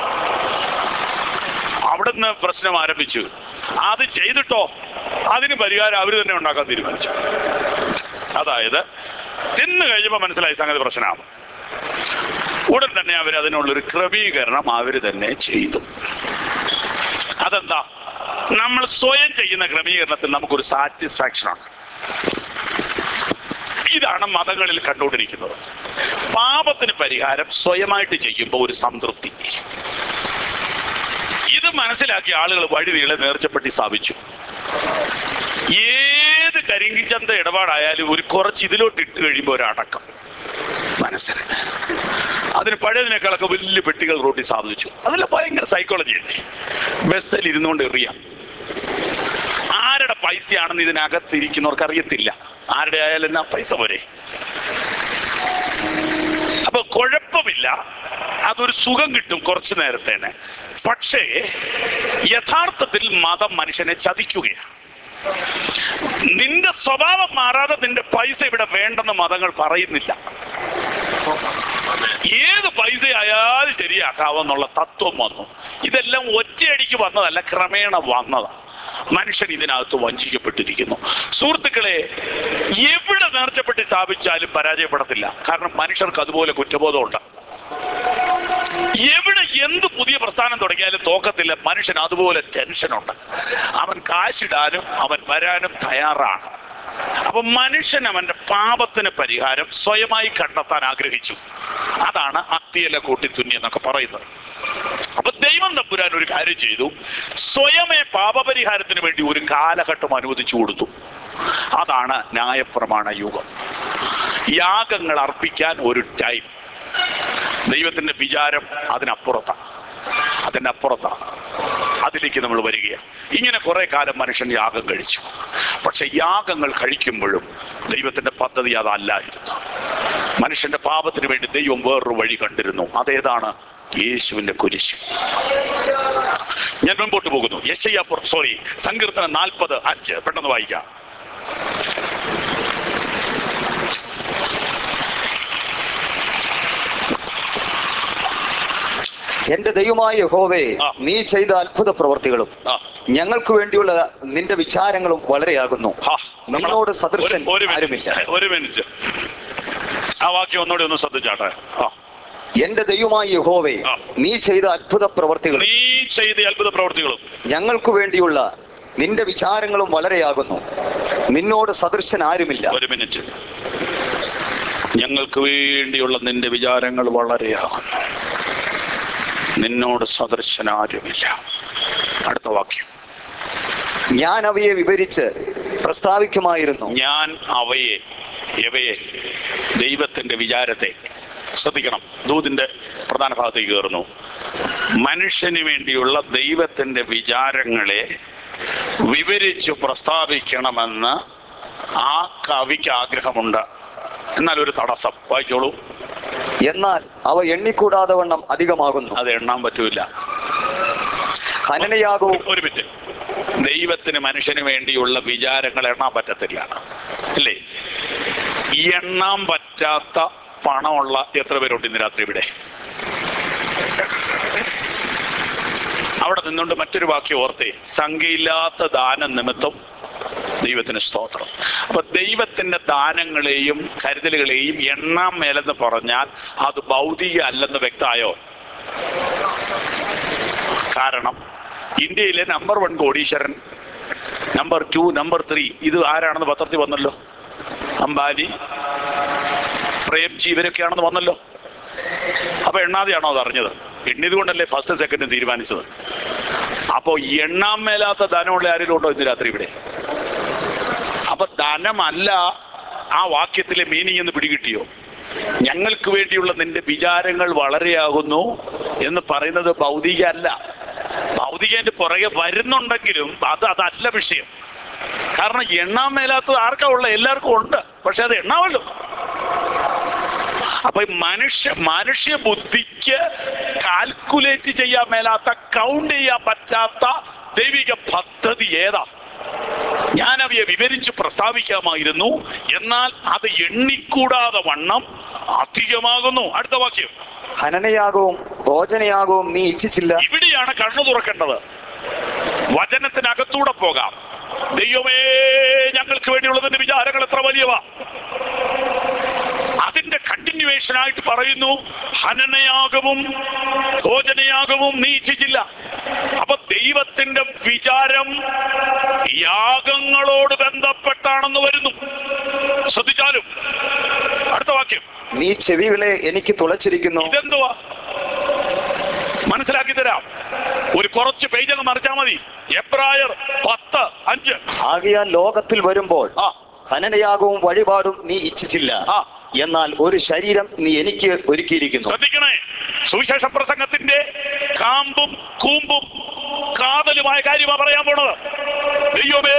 [SPEAKER 1] അവിടുന്ന് പ്രശ്നം ആരംഭിച്ചു. അത് ചെയ്തിട്ടോ അതിന് പരിഹാരം അവർ തന്നെ ഉണ്ടാക്കാൻ തീരുമാനിച്ചു. അതായത് തിന്നു കഴിഞ്ഞപ്പോൾ മനസ്സിലായി സംഗതി പ്രശ്നമാണ്. ഉടൻ തന്നെ അവർ അതിനുള്ളൊരു ക്രമീകരണം അവർ തന്നെ ചെയ്തു. അതെന്താ? നമ്മൾ സ്വയം ചെയ്യുന്ന ക്രമീകരണത്തിൽ നമുക്കൊരു സാറ്റിസ്ഫാക്ഷനാണ്. ഇതാണ് മതങ്ങളിൽ കണ്ടുകൊണ്ടിരിക്കുന്നത്. പാപത്തിന് പരിഹാരം സ്വയമായിട്ട് ചെയ്യുമ്പോൾ ഒരു സംതൃപ്തി. ഇത് മനസ്സിലാക്കിയ ആളുകൾ വഴി നീളെ നേർച്ചപ്പെട്ടി സ്ഥാപിച്ചു. ഏത് കരിങ്കിച്ചന്ത ഇടപാടായാലും ഒരു കുറച്ച് ഇതിലോട്ട് ഇട്ട് കഴിയുമ്പോൾ ഒരു അടക്കം മനസ്സിലായി. അതിന് പഴയതിനേക്കാളൊക്കെ വലിയ പെട്ടികൾ റോട്ടിൽ സ്ഥാപിച്ചു. അതെല്ലാം ഭയങ്കര സൈക്കോളജി അല്ലേ? ബസ്സിൽ ഇരുന്നുകൊണ്ട് എറിയാം. ആരുടെ പൈസയാണെന്ന് ഇതിനകത്തിരിക്കുന്നവർക്ക് അറിയത്തില്ല. ആരുടെ ആയാലും എന്നാ പൈസ പോരെ. അപ്പൊ കുഴപ്പമില്ല, അതൊരു സുഖം കിട്ടും കുറച്ചു നേരത്തേന്. പക്ഷേ യഥാർത്ഥത്തിൽ മതം മനുഷ്യനെ ചതിക്കുകയാണ്. നിന്റെ സ്വഭാവം മാറാതെ നിന്റെ പൈസ ഇവിടെ വേണ്ടെന്ന് മതങ്ങൾ പറയുന്നില്ല. ഏത് പൈസ ആയാലും ശരിയാക്കാവെന്നുള്ള തത്വം വന്നു. ഇതെല്ലാം ഒറ്റയടിക്ക് വന്നതല്ല, ക്രമേണ വന്നതാണ്. മനുഷ്യൻ ഇതിനകത്ത് വഞ്ചിക്കപ്പെട്ടിരിക്കുന്നു. സുഹൃത്തുക്കളെ, എവിടെ നേർച്ചപ്പെട്ടി സ്ഥാപിച്ചാലും പരാജയപ്പെടത്തില്ല. കാരണം മനുഷ്യർക്ക് അതുപോലെ കുറ്റബോധമുണ്ട്. എവിടെ എന്ത് പുതിയ പ്രസ്ഥാനം തുടങ്ങിയാലും തോക്കത്തില്ല. മനുഷ്യൻ അതുപോലെ ടെൻഷനുണ്ട്. അവൻ കാശിടാനും അവൻ വരാനും തയ്യാറാണ്. അപ്പൊ മനുഷ്യൻ അവന്റെ പാപത്തിന് പരിഹാരം സ്വയമായി കണ്ടെത്താൻ ആഗ്രഹിച്ചു. അതാണ് അത്തിയില കൂട്ടിത്തുന്നി എന്നൊക്കെ പറയുന്നത്. അപ്പൊ ദൈവം തമ്പുരാൻ ഒരു കാര്യം ചെയ്തു. സ്വയമേ പാപപരിഹാരത്തിന് വേണ്ടി ഒരു കാലഘട്ടം അനുവദിച്ചു കൊടുത്തു. അതാണ് ന്യായപ്രമാണ യുഗം. യാഗങ്ങൾ അർപ്പിക്കാൻ ഒരു ടൈം. ദൈവത്തിന്റെ വിചാരം അതിനപ്പുറത്താണ്, അതിൻ്റെ അപ്പുറത്താണ്. അതിലേക്ക് നമ്മൾ വരികയാണ്. ഇങ്ങനെ കുറെ കാലം മനുഷ്യൻ യാഗം കഴിച്ചു. പക്ഷെ യാഗങ്ങൾ കഴിക്കുമ്പോഴും ദൈവത്തിന്റെ പദ്ധതി അതല്ലായിരുന്നു. മനുഷ്യന്റെ പാപത്തിന് വേണ്ടി ദൈവം വേറൊരു വഴി കണ്ടിരുന്നു. അതേതാണ്? യേശുവിന്റെ കുരിശ്. ഞാൻ മുൻപോട്ട് പോകുന്നു. യെശയ്യാ സോറി സങ്കീർത്തനം നാൽപ്പത് അഞ്ച് പെട്ടെന്ന് വായിക്കാം.
[SPEAKER 2] എന്റെ ദൈവമായ യഹോവേ, നീ ചെയ്ത അത്ഭുത പ്രവർത്തികളും ഞങ്ങൾക്ക് വേണ്ടിയുള്ള നിന്റെ വിചാരങ്ങളും വളരെയാകുന്നു. നിന്നോട് സദൃശൻ ആരുമില്ല.
[SPEAKER 1] ഒരു മിനിറ്റ്, ആ വാക്യം ഒന്നുകൂടി ഒന്ന് ശ്രദ്ധിച്ചാട്ടെ.
[SPEAKER 2] എന്റെ ദൈവമായ യഹോവേ, നീ ചെയ്ത അത്ഭുത പ്രവർത്തികളും
[SPEAKER 1] നീ ചെയ്ത അത്ഭുത പ്രവർത്തികളും
[SPEAKER 2] ഞങ്ങൾക്ക് വേണ്ടിയുള്ള നിന്റെ വിചാരങ്ങളും വളരെയാകുന്നു. നിന്നോട് സദൃശൻ ആരുമില്ല.
[SPEAKER 1] ഒരു മിനിറ്റ്, ഞങ്ങൾക്ക് വേണ്ടിയുള്ള നിന്റെ വിചാരങ്ങൾ വളരെയാകുന്നു, നിന്നോട് സദൃശനാരുമില്ല. അടുത്ത വാക്യം.
[SPEAKER 2] ഞാൻ അവയെ വിവരിച്ച് പ്രസ്താവിക്കുമായിരുന്നു.
[SPEAKER 1] ഞാൻ അവയെ ഇവയെ ദൈവത്തിന്റെ വിചാരത്തെ ശ്രദ്ധിക്കണം. ദൂതിന്റെ പ്രധാന ഭാഗത്തേക്ക് കയറുന്നു. മനുഷ്യന് വേണ്ടിയുള്ള ദൈവത്തിന്റെ വിചാരങ്ങളെ വിവരിച്ചു പ്രസ്താവിക്കണമെന്ന് ആ കവിക്ക് ആഗ്രഹമുണ്ട്. എന്നാൽ ഒരു തടസ്സം, വായിച്ചോളൂ.
[SPEAKER 2] എന്നാൽ അവ എണ്ണിക്കൂടാതെ വണ്ണം അധികമാകുന്നു.
[SPEAKER 1] അത് എണ്ണാൻ പറ്റൂല.
[SPEAKER 2] ഹനനയാകവും
[SPEAKER 1] ഒരു മിനിറ്റ്. ദൈവത്തിന് മനുഷ്യന് വേണ്ടിയുള്ള വിചാരങ്ങൾ എണ്ണാൻ പറ്റത്തില്ല, അല്ലേ? എണ്ണാൻ പറ്റാത്ത പണമുള്ള എത്ര പേരുണ്ട് ഇന്ന് രാത്രി ഇവിടെ? അവിടെ നിന്നുകൊണ്ട് മറ്റൊരു വാക്യം ഓർത്തേ, സംഖ്യയില്ലാത്ത ദാന നിമിത്തം ദൈവത്തിന് സ്തോത്രം. അപ്പൊ ദൈവത്തിന്റെ ദാനങ്ങളെയും കരുതലുകളെയും എണ്ണാൻ മേലെന്ന് പറഞ്ഞാൽ അത് ഭൗതിക അല്ലെന്ന് വ്യക്തമായോ? കാരണം ഇന്ത്യയിലെ നമ്പർ വൺ കോടീശ്വരൻ, നമ്പർ ടു, നമ്പർ ത്രീ, ഇത് ആരാണെന്ന് പത്രത്തിൽ വന്നല്ലോ. അംബാനി, പ്രേംജി, ഇവരൊക്കെയാണെന്ന് വന്നല്ലോ. അപ്പൊ എണ്ണാതെയാണോ അത് അറിഞ്ഞത്? എണ്ണിയത് കൊണ്ടല്ലേ ഫസ്റ്റ് സെക്കൻഡ് തീരുമാനിച്ചത്. അപ്പോ എണ്ണാൻ മേലാത്ത ധനമുള്ള ആരെങ്കിലും ഉണ്ടോ ഇന്ന് രാത്രി ഇവിടെ? അപ്പൊ ധനമല്ല ആ വാക്യത്തിലെ മീനിങ് എന്ന് പിടികിട്ടിയോ? ഞങ്ങൾക്ക് വേണ്ടിയുള്ള നിന്റെ വിചാരങ്ങൾ വളരെയാകുന്നു എന്ന് പറയുന്നത് ഭൗതിക അല്ല. ഭൗതികന്റെ പുറകെ വരുന്നുണ്ടെങ്കിലും അത് അതല്ല വിഷയം. കാരണം എണ്ണാൻ മേലാത്തത് ആർക്കാ ഉള്ള? എല്ലാവർക്കും ഉണ്ട്, പക്ഷെ അത് എണ്ണാമല്ലോ. അപ്പൊ മനുഷ്യ മനുഷ്യ ബുദ്ധിക്ക് കാൽക്കുലേറ്റ് ചെയ്യാൻ മേലാത്ത, കൗണ്ട് ചെയ്യാൻ പറ്റാത്ത ദൈവിക പദ്ധതി ഏതാ? ഞാൻ അവയെ വിവരിച്ച് പ്രസ്താവിക്കാമായിരുന്നു, എന്നാൽ അത് എണ്ണിക്കൂടാതെ വണ്ണം അധികമാകുന്നു. അടുത്ത വാക്യം.
[SPEAKER 2] ഹനനയാകവും ഭോജനയാകവും നീ ഇച്ഛിച്ചില്ല.
[SPEAKER 1] ഇവിടെയാണ് കണ്ണു തുറക്കേണ്ടത്. വചനത്തിനകത്തൂടെ പോകാം. ദൈവമേ, ഞങ്ങൾക്ക് വേണ്ടിയുള്ളതിന്റെ വിചാരങ്ങൾ എത്ര വലിയവ. അതിന്റെ കണ്ടിന്യൂവേഷൻ ആയിട്ട് പറയുന്നു, ഹനനയാകവും ഭോജനയാകവും നീ ഇച്ഛിച്ചില്ല. അപ്പൊ ദൈവത്തിന്റെ വിചാരം യാഗങ്ങളോട് ബന്ധപ്പെട്ടാണെന്ന് വരുന്നു. ശ്രദ്ധിച്ചാലും. അടുത്ത വാക്യം.
[SPEAKER 2] നീ ചെവികളെ എനിക്ക് തുളച്ചിരിക്കുന്നു.
[SPEAKER 1] ഇതെന്തുവാ? മനസ്സിലാക്കി തരാം. ഒരു കുറച്ച് പേജ് മറിച്ചാൽ മതി. എബ്രായർ പത്ത് അഞ്ച്.
[SPEAKER 2] ആകയാൽ ലോകത്തിൽ വരുമ്പോൾ
[SPEAKER 1] ആ
[SPEAKER 2] ഹനനയാകവും വഴിപാടും നീ ഇച്ഛിച്ചില്ല,
[SPEAKER 1] ആ
[SPEAKER 2] എന്നാൽ ഒരു ശരീരം നീ എനിക്ക് ഒരുക്കിയിരിക്കുന്നു.
[SPEAKER 1] ശ്രദ്ധിക്കണേ. സുവിശേഷ പ്രസംഗത്തിന്റെ കാമ്പും കൂമ്പും കാതലുമായ കാര്യമാണ് പറയാൻ പോണത്. ദൈവമേ,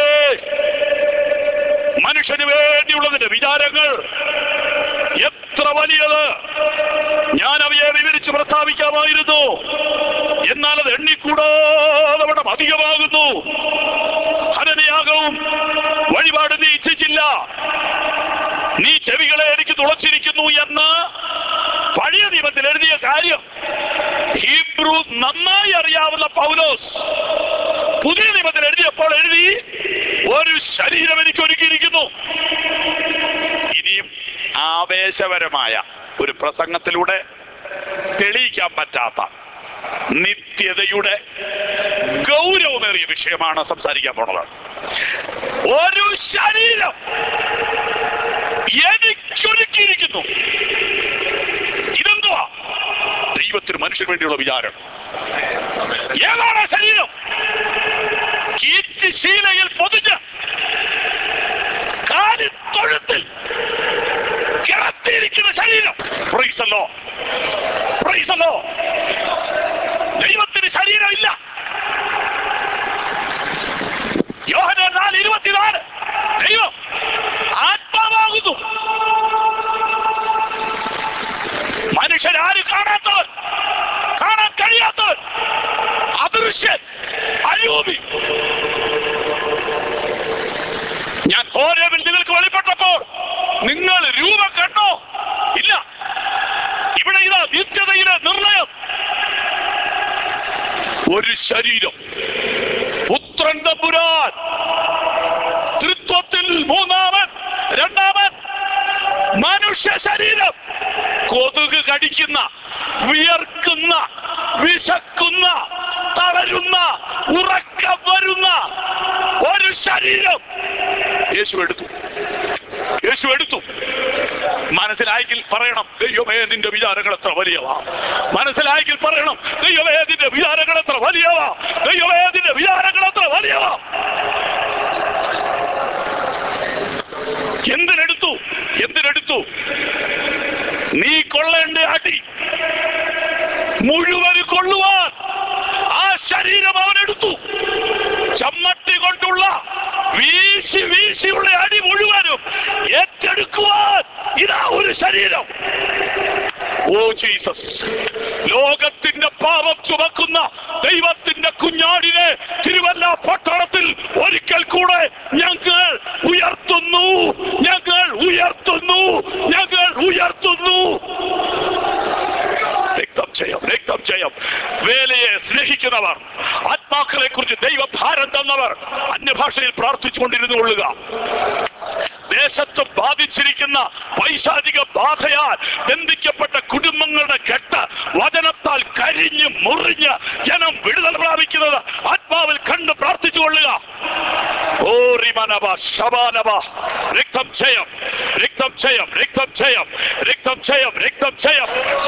[SPEAKER 1] മനുഷ്യന് വേണ്ടിയുള്ളതിന്റെ വിചാരങ്ങൾ എത്ര വലിയത്. ഞാൻ അവയെ വിവരിച്ച് പ്രസ്താവിക്കാമായിരുന്നു, എന്നാൽ അത് എണ്ണിക്കൂടാതെ വണ്ണം അധികമാകുന്നു. ഹനനയാകവും വഴിപാട് നീ ഇച്ഛിച്ചില്ല, നീ ചെവികളെ എനിക്ക് തുളച്ചിരിക്കുന്നു എന്ന് പഴയ നിയമത്തിൽ എഴുതിയ കാര്യം ഹീബ്രു നന്നായി അറിയാവുന്ന പൗലോസ് പുതിയ നിയമത്തിൽ എഴുതിയപ്പോൾ എഴുതി, ഒരു ശരീരം എനിക്ക് ഒരുക്കിയിരിക്കുന്നു. ഇനിയും ആവേശപരമായ ഒരു പ്രസംഗത്തിലൂടെ തെളിയിക്കാൻ പറ്റാത്ത നിത്യതയുടെ ഗൗരവമേറിയ വിഷയമാണ് സംസാരിക്കാൻ പോണത്. ഒരു ശരീരം എനിക്കൊരുക്കിയിരിക്കുന്നു. ഇതെന്തുവാ? ദൈവത്തിന് മനുഷ്യന് വേണ്ടിയുള്ള വിചാരം. ഏതാണ് ശരീരം? കീർത്തിശീലയിൽ പൊതിഞ്ഞ് കാലിത്തൊഴുത്തിൽ കിടത്തിയിരിക്കുന്ന ശരീരം. Praise the lord, praise the lord. ദൈവത്തിന് ശരീരം ഇല്ല. യോഹന്നാൻ നാല് ഇരുപത്തിനാല്. ദൈവം ആത്മാവാകുന്നു. മനുഷ്യരാരും കാണാത്തവൻ, കാണാൻ കഴിയാത്തവൻ, അദൃശ്യൻ, അരൂപി. ഞാൻ ഹോരേബിൽ നിങ്ങൾക്ക് വെളിപ്പെട്ടപ്പോൾ നിങ്ങൾ രൂപം കണ്ടോ? ഇല്ല. ഇവിടെ ഇതാ നിത്യതയിലെ നിർണയം. ഒരു ശരീരം, പുത്രൻ തമ്പുരാൻ, ത്രിത്വത്തിൽ മൂന്നാമൻ, രണ്ടാമൻ, മനുഷ്യ ശരീരം, കൊതുക് കടിക്കുന്ന, വിയർക്കുന്ന, വിശക്കുന്ന, തളരുന്ന, ഉറക്കം വരുന്ന ഒരു ശരീരം യേശു എടുത്തു. യേശു എടുത്തു. മനസ്സിലായെങ്കിൽ പറയണം, ദൈവമേ നിന്റെ വിചാരങ്ങൾ എത്ര വലിയവാ. മനസ്സിലായെങ്കിൽ പറയണം, ദൈവമേ നിന്റെ വിചാരങ്ങൾ എത്ര വലിയവാ. ദൈവമേ നിന്റെ വിചാരങ്ങൾ എത്ര വലിയവാ. എന്തിനെടുത്തു? എടുക്കുവാൻ ഇതാ ഒരു ശരീരം. ഓ ജീസസ്, ലോകത്തിന്റെ പാപം ചുമക്കുന്ന ദൈവത്തിന്റെ കുഞ്ഞാടിനെ തിരുവല്ല പട്ടണത്തിൽ ഒരിക്കൽ കൂടെ ഞങ്ങൾ ഉയർത്തുന്നു, ഞങ്ങൾ ഉയർത്തുന്നു, ഞങ്ങൾ ഉയർത്തുന്നു. രക്തം ജയം, രക്തം ജയം. വേലയെ സ്നേഹിക്കുന്നവർ, ആത്മാക്കളെ കുറിച്ച് ദൈവഭാരം തന്നവർ അന്യഭാഷയിൽ പ്രാർത്ഥിച്ചുകൊണ്ടിരുന്നു കൊള്ളുക. ദേശത്ത് ബാധിച്ചിരിക്കുന്ന പൈശാചിക ബാധയാൽ ബന്ധിക്കപ്പെട്ട കുടുംബങ്ങളുടെ കെട്ട് വചനത്താൽ കരിഞ്ഞ് മുറിഞ്ഞ് ജനം വിടുതൽ പ്രാപിക്കുന്നത് ആത്മാവിൽ കണ്ട് പ്രാർത്ഥിച്ചുകൊള്ളുക. ഓ റിമനബ ശബാനബ. രക്തം ജയം, രക്തം ജയം, രക്തം ജയം, രക്തം ജയം, രക്തം ജയം.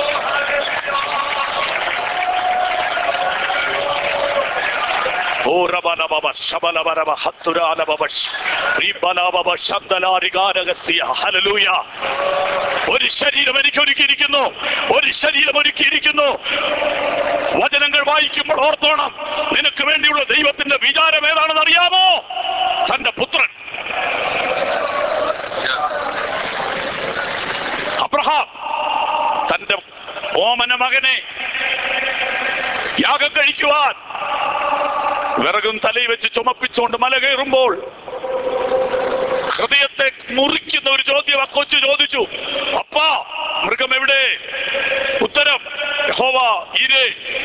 [SPEAKER 1] ഒരു ശരീരം എനിക്ക് ഒരുക്കിയിരിക്കുന്നു, ഒരു ശരീരം ഒരുക്കിയിരിക്കുന്നു. വചനങ്ങൾ വായിക്കുമ്പോൾ ഓർത്തോണം, നിനക്ക് വേണ്ടിയുള്ള ദൈവത്തിന്റെ വിചാരം ഏതാണെന്ന് അറിയാമോ? തന്റെ പുത്രൻ അബ്രഹാം തന്റെ ഓമന മകനെ യാഗം കഴിക്കുവാൻ വിറകും തലയിൽ വെച്ച് ചുമപ്പിച്ചുകൊണ്ട് മല കയറുമ്പോൾ ഹൃദയത്തെ മുറിക്കുന്ന ഒരു ചോദ്യം ആ കൊച്ചു ചോദിച്ചു, അപ്പാ മൃഗം എവിടെ? ഉത്തരം, യഹോവ ഇരേ.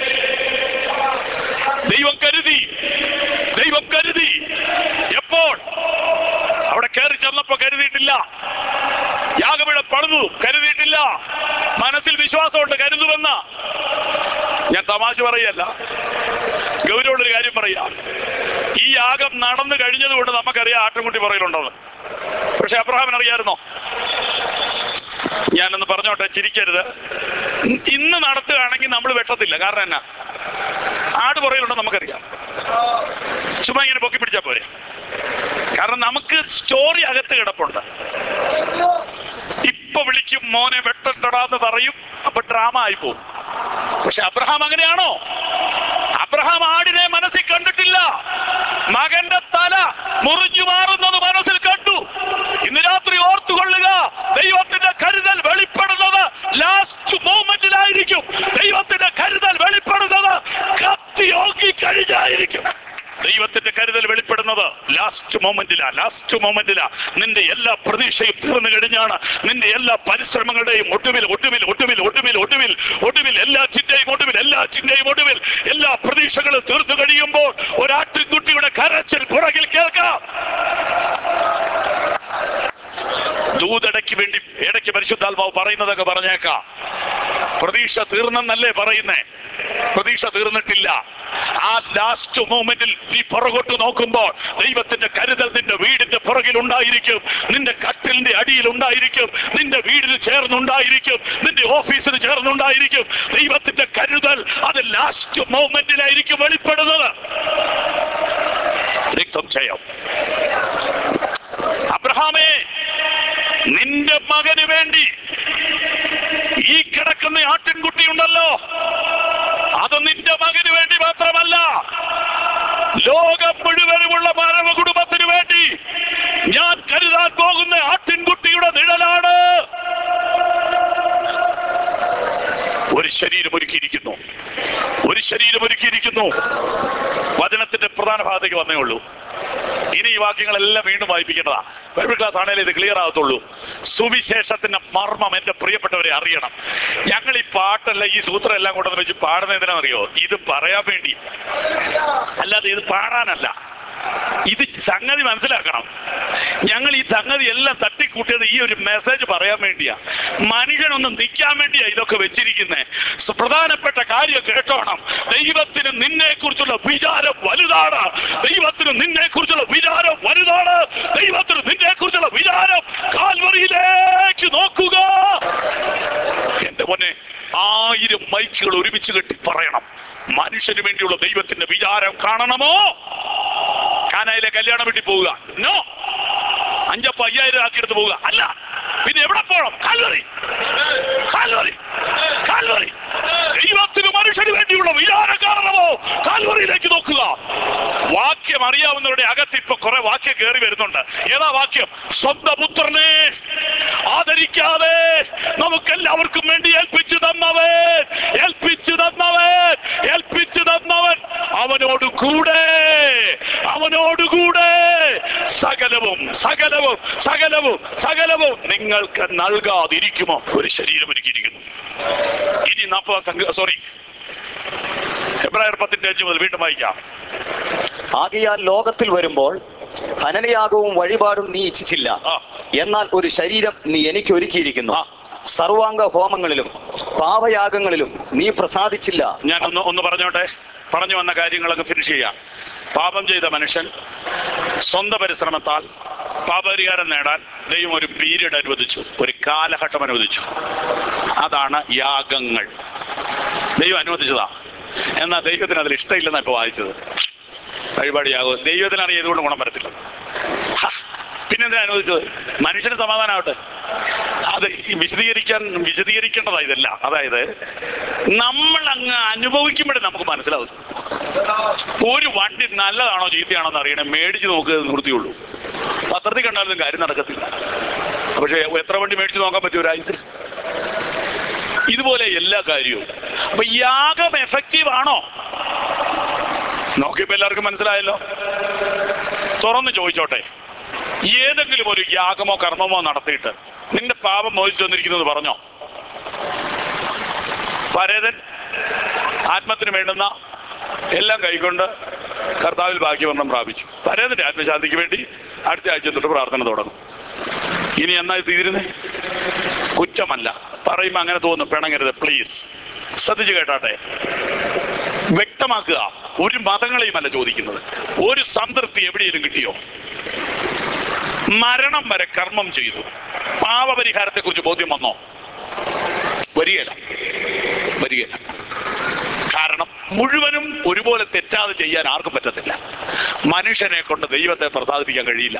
[SPEAKER 1] ദൈവം കരുതി, ദൈവം കരുതി. എപ്പോൾ? അവിടെ കയറി ചെന്നപ്പോ കരുതിയിട്ടില്ല. യാഗപീഠം പണിതു, കരുതിയിട്ടില്ല. മനസ്സിൽ വിശ്വാസമുണ്ട്, കരുതുമെന്ന്. ഞാൻ തമാശ പറയല്ല, ഗൗരവമുള്ളൊരു കാര്യം പറയാ. ഈ യാഗം നടന്നു കഴിഞ്ഞത് കൊണ്ട് നമുക്കറിയാം ആട്ടുംകുട്ടി പുറകിലുണ്ടെന്ന്. പക്ഷെ അബ്രഹാമിന് അറിയായിരുന്നോ? ഞാനൊന്ന് പറഞ്ഞോട്ടെ, ചിരിക്കരുത്. ഇന്ന് നടത്തുകയാണെങ്കിൽ നമ്മൾ വെട്ടത്തില്ല. കാരണം എന്നാ? ആട് പുറകിലുണ്ടെന്ന് നമുക്കറിയാം. ചുമ്മാ ഇങ്ങനെ പൊക്കി പിടിച്ചാൽ പോരെ. കാരണം നമുക്ക് സ്റ്റോറി അകത്ത് കിടപ്പുണ്ട്. ഇപ്പൊ വിളിക്കും, മോനെ വെട്ടണ്ടടാന്ന് പറയും, അപ്പൊ ഡ്രാമ ആയി പോകും. പക്ഷെ അബ്രഹാം അങ്ങനെയാണോ? അബ്രഹാം ആടിനെ മനസ്സിൽ കണ്ടിട്ടില്ല, മകന്റെ തല മുറിഞ്ഞു മാറുന്നത് മനസ്സിൽ കണ്ടു. ഇന്ന് രാത്രി ഓർത്തുകൊള്ളുക, ദൈവത്തിന്റെ കരുതൽ വെളിപ്പെടുന്നത് ലാസ്റ്റ് മോമെന്റിലായിരിക്കും. ദൈവത്തിന്റെ കരുതൽ വെളിപ്പെടുന്നത് കത്തി ഓങ്ങി കഴിഞ്ഞായിരിക്കും. ദൈവത്തിന്റെ കരുതൽ വെളിപ്പെടുന്നത് ലാസ്റ്റ് മൊമെന്റിലാ, ലാസ്റ്റ് മൊമെന്റിലാ. നിന്റെ എല്ലാ പ്രതീക്ഷയും തീർന്നു കഴിഞ്ഞാണ്. നിന്റെ എല്ലാ പരിശ്രമങ്ങളുടെയും ഒടുവിൽ ഒടുവിൽ ഒടുവിൽ ഒടുവിൽ ഒടുവിൽ ഒടുവിൽ എല്ലാറ്റിന്റെയും ഒടുവിൽ എല്ലാറ്റിന്റെയും ഒടുവിൽ എല്ലാ പ്രതീക്ഷകളും തീർന്നു കഴിയുമ്പോൾ ഒരാട്ടിൻകുട്ടിയുടെ കരച്ചിൽ പുറകിൽ കേൾക്കാം. ദൂതടയ്ക്ക് വേണ്ടി ഇടയ്ക്ക് പരിശുദ്ധാത്മാവ് പറയുന്നതൊക്കെ പറഞ്ഞേക്കാം. പ്രതീക്ഷ തീർന്നെന്നല്ലേ പറയുന്നേ? പ്രതീക്ഷ തീർന്നിട്ടില്ല. ആ ലാസ്റ്റ് മൂമെന്റിൽ നീ പുറകോട്ട് നോക്കുമ്പോൾ ദൈവത്തിന്റെ കരുതൽ നിന്റെ വീടിന്റെ പുറകിൽ ഉണ്ടായിരിക്കും, നിന്റെ കട്ടിലിന്റെ അടിയിൽ ഉണ്ടായിരിക്കും, നിന്റെ വീടിന് ചേർന്നുണ്ടായിരിക്കും, നിന്റെ ഓഫീസിന് ചേർന്നുണ്ടായിരിക്കും. ദൈവത്തിന്റെ കരുതൽ അത് ലാസ്റ്റ് മൂമെന്റിലായിരിക്കും വെളിപ്പെടുന്നത്. രക്തം ചെയ്യാം. അബ്രഹാമേ, നിന്റെ മകന് വേണ്ടി ഈ കിടക്കുന്ന ആട്ടിൻകുട്ടി ഉണ്ടല്ലോ, അത് നിന്റെ മകന് വേണ്ടി മാത്രമല്ല, ലോകം മുഴുവനുമുള്ള മാനവ കുടുംബത്തിന് വേണ്ടി ഞാൻ കരുതാൻ പോകുന്ന ആട്ടിൻകുട്ടിയുടെ നിഴലാണ്. ഒരു ശരീരം ഒരുക്കിയിരിക്കുന്നു, ഒരു ശരീരം ഒരുക്കിയിരിക്കുന്നു. വചനത്തിന്റെ പ്രധാന ഭാഗത്തേക്ക് വന്നേ ഉള്ളൂ. ഇനി ഈ വാക്യങ്ങളെല്ലാം വീണ്ടും വായിപ്പിക്കേണ്ടതാ. ബൈബിൾ ക്ലാസ് ആണെങ്കിലും ഇത് ക്ലിയർ ആകത്തുള്ളൂ. സുവിശേഷത്തിന്റെ മർമ്മം എന്റെ പ്രിയപ്പെട്ടവരെ അറിയണം. ഞങ്ങൾ ഈ പാട്ടല്ല, ഈ സൂത്രം എല്ലാം കൊണ്ടുവന്ന് വെച്ച് പാടുന്ന എന്തിനാണെന്നറിയോ? ഇത് പറയാൻ വേണ്ടി, അല്ലാതെ ഇത് പാടാനല്ല. ഇത് സംഗതി മനസ്സിലാക്കണം. ഞങ്ങൾ ഈ സംഗതി എല്ലാം തട്ടിക്കൂട്ടിയത് ഈ ഒരു മെസ്സേജ് പറയാൻ വേണ്ടിയാ. മനുഷ്യനൊന്നും നിൽക്കാൻ വേണ്ടിയാ ഇതൊക്കെ വെച്ചിരിക്കുന്നേ. പ്രധാനപ്പെട്ട കാര്യം കേട്ടോണം. ദൈവത്തിന് നിന്നെ കുറിച്ചുള്ള വിചാരം വലുതാണ്. ദൈവത്തിന് നിന്നെ കുറിച്ചുള്ള വിചാരം വലുതാണ്. ദൈവത്തിന് നിന്നെ കുറിച്ചുള്ള വിചാരം കാൽവറിയിലേക്ക് നോക്കുക. എന്റെ മോനെ, ആയിരം മൈക്കുകൾ ഒരുമിച്ച് കെട്ടി പറയണം. മനുഷ്യന് വേണ്ടിയുള്ള ദൈവത്തിന്റെ വിചാരം കാണണമോ? കാനായിലെ കല്യാണം വീട്ടിൽ പോവുക? നോ. അഞ്ചപ്പോ അയ്യായിരം ആക്കിയെടുത്ത് പോവുക? അല്ല. പിന്നെ എവിടെ പോകണം? Calvary, Calvary, Calvary. ദൈവത്തിന് മനുഷ്യന് വേണ്ടിയുള്ള വിചാരം കാണണമോ? കാൽവറിയിലേക്ക് നോക്കുക. വാക്യം അറിയാവുന്നവരുടെ അകത്ത് ഇപ്പൊ കുറെ വാക്യം കയറി വരുന്നുണ്ട്. ഏതാ വാക്യം? സ്വന്തം പുത്രനെ ആദരിക്കാതെ നമുക്കെല്ലാവർക്കും വേണ്ടി ഏൽപ്പിച്ചു തന്നവൻ ഏൽപ്പിച്ചു തന്നവൻ ഏൽപ്പിച്ചു തന്നവൻ അവനോട് കൂടെ അവനോടുകൂടെ സകലവും സകലവും സകലവും സകലവും നിങ്ങൾക്ക് നൽകാതിരിക്കുമോ? ഒരു ശരീരം ഒരുക്കിയിരിക്കുന്നു. ഇനി നാൽപ്പത് സോറി എബ്രായർ പത്തിന്റെ അഞ്ച് മുതൽ വീണ്ടും വായിക്കാം.
[SPEAKER 2] ആകയാൽ ലോകത്തിൽ വരുമ്പോൾ ഹനനയാഗവും വഴിപാടും നീ ഇച്ഛിച്ചില്ല, എന്നാൽ ഒരു ശരീരം നീ എനിക്ക് ഒരുക്കിയിരിക്കുന്നു. സർവാംഗ ഹോമങ്ങളിലും പാപയാഗങ്ങളിലും നീ പ്രസാദിച്ചില്ല.
[SPEAKER 1] ഞാൻ ഒന്ന് ഒന്ന് പറഞ്ഞോട്ടെ, പറഞ്ഞു വന്ന കാര്യങ്ങളൊക്കെ ഫിനിഷ് ചെയ്യാം. പാപം ചെയ്ത മനുഷ്യൻ സ്വന്തം പരിശ്രമത്താൽ പാപപരിഹാരം നേടാൻ ദൈവം ഒരു പീരീഡ് അനുവദിച്ചു, ഒരു കാലഘട്ടം അനുവദിച്ചു. അതാണ് യാഗങ്ങൾ. ദൈവം അനുവദിച്ചതാ. എന്നാൽ ദൈവത്തിന് അതിൽ ഇഷ്ടമില്ലെന്നാണ് ഇപ്പോൾ വായിച്ചത്. വഴിപാട് യാഗം ദൈവത്തിനാണ് ചെയ്തുകൊണ്ട് ഗുണം വരത്തില്ല. പിന്നെന്തിനാ അനുവദിച്ചത്? മനുഷ്യന് സമാധാനമാവട്ടെ. അത് വിശദീകരിക്കാൻ വിശദീകരിക്കേണ്ടതാ ഇതല്ല. അതായത് നമ്മൾ അങ്ങ് അനുഭവിക്കുമ്പോഴേ നമുക്ക് മനസ്സിലാവും. ഒരു വണ്ടി നല്ലതാണോ ചീത്തയാണോ എന്ന് അറിയണേ മേടിച്ച് നോക്കുക നിർത്തിയുള്ളൂ. പത്രത്തിൽ കണ്ടാലും കാര്യം നടക്കത്തില്ല. പക്ഷെ എത്ര വണ്ടി മേടിച്ച് നോക്കാൻ പറ്റും ഒരാഴ്ച? ഇതുപോലെ എല്ലാ കാര്യവും. അപ്പൊ യാഗം എഫക്റ്റീവ് ആണോ നോക്കിയപ്പോ എല്ലാവർക്കും മനസ്സിലായല്ലോ. തുറന്ന് ചോദിച്ചോട്ടെ, ഏതെങ്കിലും ഒരു യാഗമോ കർമ്മമോ നടത്തിയിട്ട് നിന്റെ പാപം മോചിച്ചു തന്നിരിക്കുന്നത് പറഞ്ഞോ? പരേതൻ ആത്മത്തിന് വേണ്ടുന്ന എല്ലാം കൈക്കൊണ്ട് കർത്താവിൽ ഭാഗ്യവർണ്ണം പ്രാപിച്ചു. പരേതന്റെ ആത്മശാന്തിക്ക് വേണ്ടി അടുത്ത ആഴ്ച തൊട്ട് പ്രാർത്ഥന തുടങ്ങും. ഇനി എന്നായി തീരുന്നേ? കുറ്റമല്ല, പറയുമ്പോ അങ്ങനെ തോന്നും. പിണങ്ങരുത് പ്ലീസ്. ശ്രദ്ധിച്ചു കേട്ടാട്ടെ, വ്യക്തമാക്കുക. ഒരു മതങ്ങളെയും അല്ല ചോദിക്കുന്നത്. ഒരു സംതൃപ്തി എവിടെയെങ്കിലും കിട്ടിയോ? മരണം വരെ കർമ്മം ചെയ്തു, പാപപരിഹാരത്തെ കുറിച്ച് ബോധ്യം വന്നോ? വരികയില്ല, വരികയില്ല. കാരണം മുഴുവനും ഒരുപോലെ തെറ്റാതെ ചെയ്യാൻ ആർക്കും പറ്റത്തില്ല. മനുഷ്യനെ കൊണ്ട് ദൈവത്തെ പ്രസാദിപ്പിക്കാൻ കഴിയില്ല.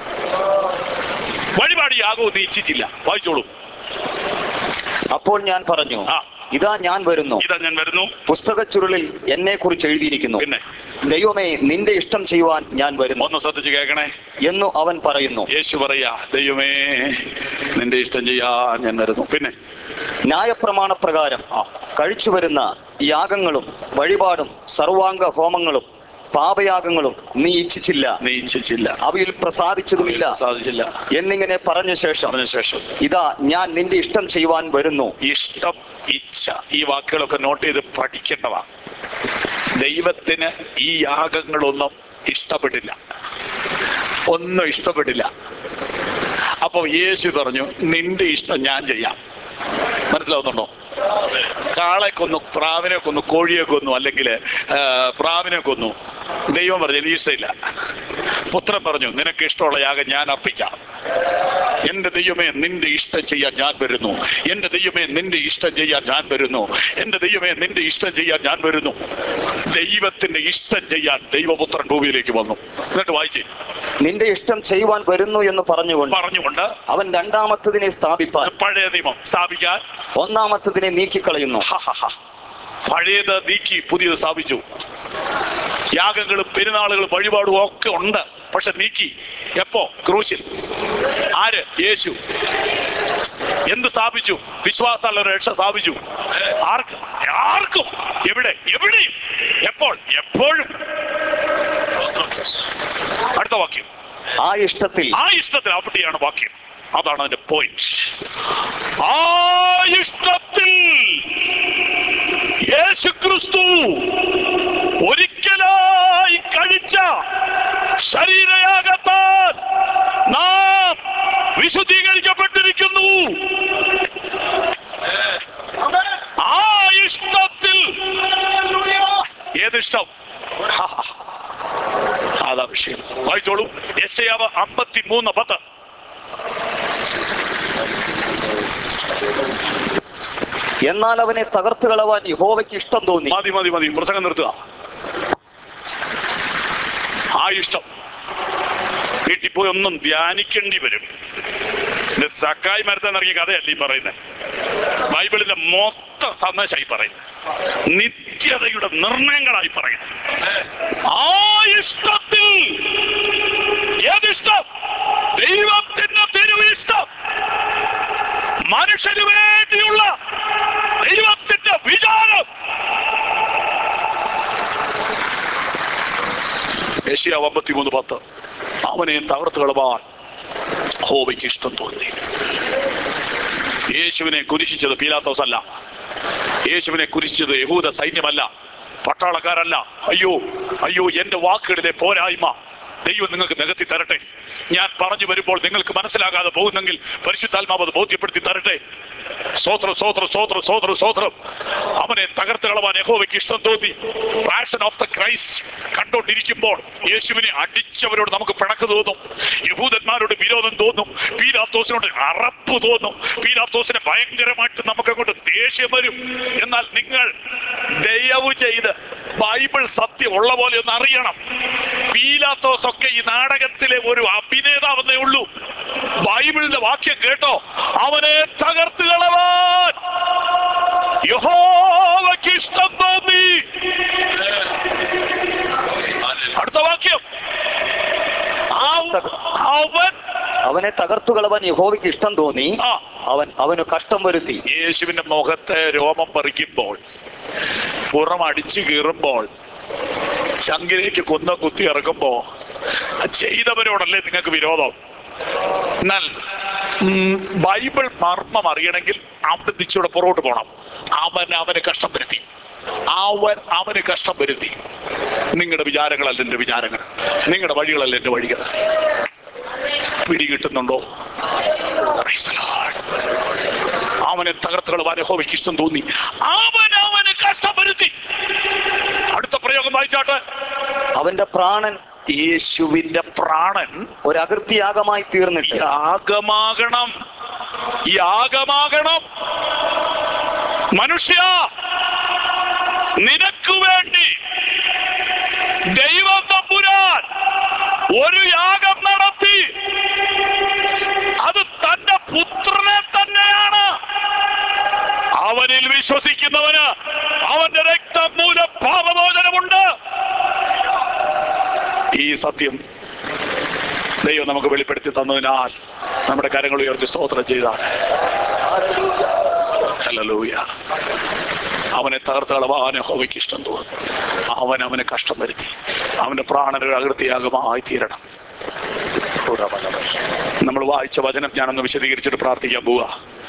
[SPEAKER 1] വഴിപാട് യാഗവും നീ ഇച്ഛിച്ചില്ല. വായിച്ചോളൂ.
[SPEAKER 2] അപ്പോൾ ഞാൻ പറഞ്ഞു, ഇതാ ഞാൻ വരുന്നു,
[SPEAKER 1] ഇതാ ഞാൻ വരുന്നു.
[SPEAKER 2] പുസ്തക ചുരുളിൽ എന്നെ കുറിച്ച് എഴുതിയിരിക്കുന്നു.
[SPEAKER 1] പിന്നെ
[SPEAKER 2] ദൈവമേ, നിന്റെ ഇഷ്ടം ചെയ്യുവാൻ ഞാൻ വരുന്നു.
[SPEAKER 1] ഒന്ന് ശ്രദ്ധിച്ച് കേൾക്കണേ
[SPEAKER 2] എന്നു അവൻ പറയുന്നു.
[SPEAKER 1] യേശു പറയാ, ദൈവമേ നിന്റെ ഇഷ്ടം ചെയ്യാൻ ഞാൻ വരുന്നു. പിന്നെ
[SPEAKER 2] ന്യായപ്രമാണ പ്രകാരം കഴിച്ചു വരുന്ന യാഗങ്ങളും വഴിപാടും സർവാംഗ ഹോമങ്ങളും പാപയാഗങ്ങളും നീ ഇച്ഛിച്ചില്ല,
[SPEAKER 1] നീ ഇച്ഛിച്ചില്ല,
[SPEAKER 2] അവയിൽ പ്രസാദിച്ചതുമില്ല
[SPEAKER 1] സാധിച്ചില്ല
[SPEAKER 2] എന്നിങ്ങനെ പറഞ്ഞ ശേഷം
[SPEAKER 1] പറഞ്ഞ ശേഷം
[SPEAKER 2] ഇതാ ഞാൻ നിന്റെ ഇഷ്ടം ചെയ്യുവാൻ വരുന്നു.
[SPEAKER 1] ഇഷ്ടം, ഇച്ഛ, ഈ വാക്കുകളൊക്കെ നോട്ട് ചെയ്ത് പഠിക്കേണ്ടതാണ്. ദൈവത്തിന് ഈ യാഗങ്ങളൊന്നും ഇഷ്ടപ്പെട്ടില്ല, ഒന്നും ഇഷ്ടപ്പെട്ടില്ല. അപ്പൊ യേശു പറഞ്ഞു, നിന്റെ ഇഷ്ടം ഞാൻ ചെയ്യാം. മനസ്സിലാവുന്നുണ്ടോ? കാളെ കൊന്നു, പ്രാവിനെ കൊന്നു, കോഴിയെ കൊന്നു, അല്ലെങ്കിൽ പ്രാവിനെ കൊന്നു. ദൈവം പറഞ്ഞു നീ ഇഷ്ടമില്ല. പുത്രൻ പറഞ്ഞു നിനക്ക് ഇഷ്ടമുള്ള യാഗം ഞാൻ അർപ്പിക്കാം. എന്റെ ദൈവമേ നിന്റെ ഇഷ്ടം ചെയ്യാൻ ഞാൻ വരുന്നു. എന്റെ ദൈവമേ നിന്റെ ഇഷ്ടം ചെയ്യാൻ ഞാൻ വരുന്നു. എന്റെ ദൈവമേ നിന്റെ ഇഷ്ടം ചെയ്യാൻ ഞാൻ വരുന്നു. ദൈവത്തിന്റെ ഇഷ്ടം ചെയ്യാൻ ദൈവപുത്രൻ ഭൂമിയിലേക്ക് വന്നു. എന്നിട്ട് വായിച്ചേ,
[SPEAKER 2] നിന്റെ ഇഷ്ടം ചെയ്യുവാൻ വരുന്നു എന്ന് പറഞ്ഞുകൊണ്ട്
[SPEAKER 1] പറഞ്ഞുകൊണ്ട്
[SPEAKER 2] അവൻ രണ്ടാമത്തതിനെ സ്ഥാപിപ്പാൻ,
[SPEAKER 1] പഴയ നിയമം സ്ഥാപിക്കാൻ
[SPEAKER 2] ഒന്നാമത്തതിനെ നീക്കിക്കളയുന്നു.
[SPEAKER 1] പഴയത് നീക്കി പുതിയത് സ്ഥാപിച്ചു. യാഗങ്ങളും പെരുന്നാളുകളും വഴിപാടും ഒക്കെ ഉണ്ട്, പക്ഷെ നീക്കി. എപ്പോ? ക്രൂശിൽ. ആര്? യേശു. എന്ത് സ്ഥാപിച്ചു? വിശ്വാസമുള്ള രക്ഷ സ്ഥാപിച്ചു. ആർക്കും ആർക്കും എവിടെ എവിടെയും എപ്പോൾ എപ്പോഴും. അടുത്ത വാക്യം,
[SPEAKER 2] ആ ഇഷ്ടത്തിൽ
[SPEAKER 1] ആ ഇഷ്ടത്തിൽ അവിടെയാണ് വാക്യം. അതാണ് അതിന്റെ പോയിന്റ്. ആ ഇഷ്ടത്തിൽ യേശുക്രിസ്തു ഒരിക്കലായി കഴിച്ച ശരീരയാഗത്താൽ നാം വിശുദ്ധീകരിക്കപ്പെട്ടിരിക്കുന്നു. ആ ഇഷ്ടത്തിൽ. ഏതിഷ്ടം? അതാ വിഷയം. വായിച്ചോളൂ. യെശയ്യാവ് അമ്പത്തി മൂന്ന് പത്ത്.
[SPEAKER 2] എന്നാൽ അവനെ തകർത്ത് കളവാൻ യഹോവയ്ക്ക് ഇഷ്ടം തോന്നി.
[SPEAKER 1] മതി മതി മതി പ്രസംഗം നിർത്തുക. ആ ഇഷ്ടം വീട്ടിൽ പോയി ഒന്നും ധ്യാനിക്കേണ്ടി വരും. ഇത് സക്കായി മരത്താൻ ഇറങ്ങിയ കഥയല്ല ഈ പറയുന്നത്. ബൈബിളിന്റെ മൊത്തം സന്ദേശമായി പറയുന്നത്, നിത്യതയുടെ നിർണയങ്ങളായി പറയുന്നത്. ആ ഇഷ്ടത്തിൽ. ഏതിഷ്ടം? ദൈവത്തിന്റെ തിരുവിഷ്ടം. യെശയ്യാവ് അമ്പത്തിമൂന്ന് പത്ത്. അവനെ തകർത്ത് കളവാൻ യഹോവയ്ക്ക് ഇഷ്ടം തോന്നി. യേശുവിനെ കുരിശിച്ചത് പീലാത്തോസ് അല്ല. യേശുവിനെ കുരിശിച്ചത് യഹൂദ സൈന്യമല്ല, പട്ടാളക്കാരല്ല. അയ്യോ അയ്യോ, എന്റെ വാക്കുകളിലെ പോരായ്മ ദൈവം നിങ്ങൾക്ക് നികത്തി തരട്ടെ. ഞാൻ പറഞ്ഞു വരുമ്പോൾ നിങ്ങൾക്ക് മനസ്സിലാകാതെ പോകുന്നെങ്കിൽ പരിശുദ്ധാത്മാവ് അത് ബോധ്യപ്പെടുത്തി തരട്ടെ. സ്തോത്രം സ്തോത്രം സ്തോത്രം സ്തോത്രം സ്തോത്രം. അവനെ തകർത്ത് കളവാൻ യഹോവയ്ക്ക് ഇഷ്ടം തോന്നി. പാഷൻ ഓഫ് ദ ക്രൈസ്റ്റ് കണ്ടോണ്ടിരിക്കുമ്പോൾ യേശുവിനെ അടിച്ചവരോട് നമുക്ക് പിണക്ക് തോന്നും, യഹൂദന്മാരോട് വിരോധം തോന്നും, പീലാത്തോസിനോട് അറപ്പ് തോന്നും, പീലാത്തോസിനെ ഭയങ്കരമായിട്ട് നമുക്ക് അങ്ങോട്ട് ദേഷ്യം വരും. എന്നാൽ നിങ്ങൾ ദയവ് ചെയ്ത് ബൈബിൾ സത്യം ഉള്ള പോലെ ഒന്ന് അറിയണം. പീലാത്തോസ് ഒക്കെ ഈ നാടകത്തിലെ ഒരു അഭിനേതാവെന്നേ ഉള്ളൂ. ബൈബിളിന്റെ വാക്യം കേട്ടോ, അവനെ തകർത്ത് കളവാൻ യഹോവയ്ക്ക് ഇഷ്ടം തോന്നി. അടുത്ത വാക്യം, അവൻ
[SPEAKER 2] അവനെ തകർത്തു കളവാൻ യഹോവയ്ക്ക് ഇഷ്ടം തോന്നി, അവൻ അവന് കഷ്ടം വരുത്തി.
[SPEAKER 1] യേശുവിന്റെ മുഖത്തെ രോമം പറിക്കുമ്പോൾ, പുറം അടിച്ചു കീറുമ്പോൾ, ചങ്കിലേക്ക് കുന്ന കുത്തി ഇറക്കുമ്പോ ചെയ്തവരോടല്ലേ നിങ്ങൾക്ക് വിരോധം? എന്നാൽ ബൈബിൾ മർമ്മം അറിയണമെങ്കിൽ അവിടെ തിരിച്ചൂടെ പുറകോട്ട് പോകണം. അവൻ അവന് കഷ്ടം വരുത്തി, അവൻ അവന് കഷ്ടം വരുത്തി. നിങ്ങളുടെ വിചാരങ്ങളല്ല എന്റെ വിചാരങ്ങൾ, നിങ്ങളുടെ വഴികളല്ല എന്റെ വഴികൾ. പിടി കിട്ടുന്നുണ്ടോ? അവനെ തകർത്ത് കളവാൻ യഹോവയ്ക്ക് ഇഷ്ടം തോന്നി, അവൻ അവന് കഷ്ടം വരുത്തി. അടുത്ത പ്രയോഗം വായിച്ചാട്ടെ.
[SPEAKER 2] അവന്റെ പ്രാണൻ,
[SPEAKER 1] യേശുവിന്റെ പ്രാണൻ
[SPEAKER 2] ഒരകൃത്യയാഗമായി തീർന്നിട്ട്.
[SPEAKER 1] യാഗമാകണം, യാഗമാകണം. മനുഷ്യ, നിനക്ക് വേണ്ടി ദൈവം തമ്പുരാൻ ഒരു യാഗം നടത്തി. അത് തന്റെ പുത്രനെ തന്നെയാണ്. അവനിൽ വിശ്വസിക്കുന്നവന് അവന്റെ രക്തം മൂലം പാപമോചനമുണ്ട്. ഈ സത്യം ദൈവം നമുക്ക് വെളിപ്പെടുത്തി തന്നതിനാൽ നമ്മുടെ കരങ്ങൾ ഉയർത്തി സ്തോത്രം ചെയ്താൽ ഹല്ലേലൂയ. അവനെ തകർത്ത് കളവാൻ യഹോവയ്ക്ക് ഇഷ്ടം തോന്നി, അവൻ അവന് കഷ്ടം വരുത്തി. അവന്റെ പ്രാണനൊരു അകൃത്യയാഗമായി തീരണം. നമ്മൾ വായിച്ച വചനം ഞാനൊന്ന് വിശദീകരിച്ചിട്ട് പ്രാർത്ഥിക്കാൻ പോവുക.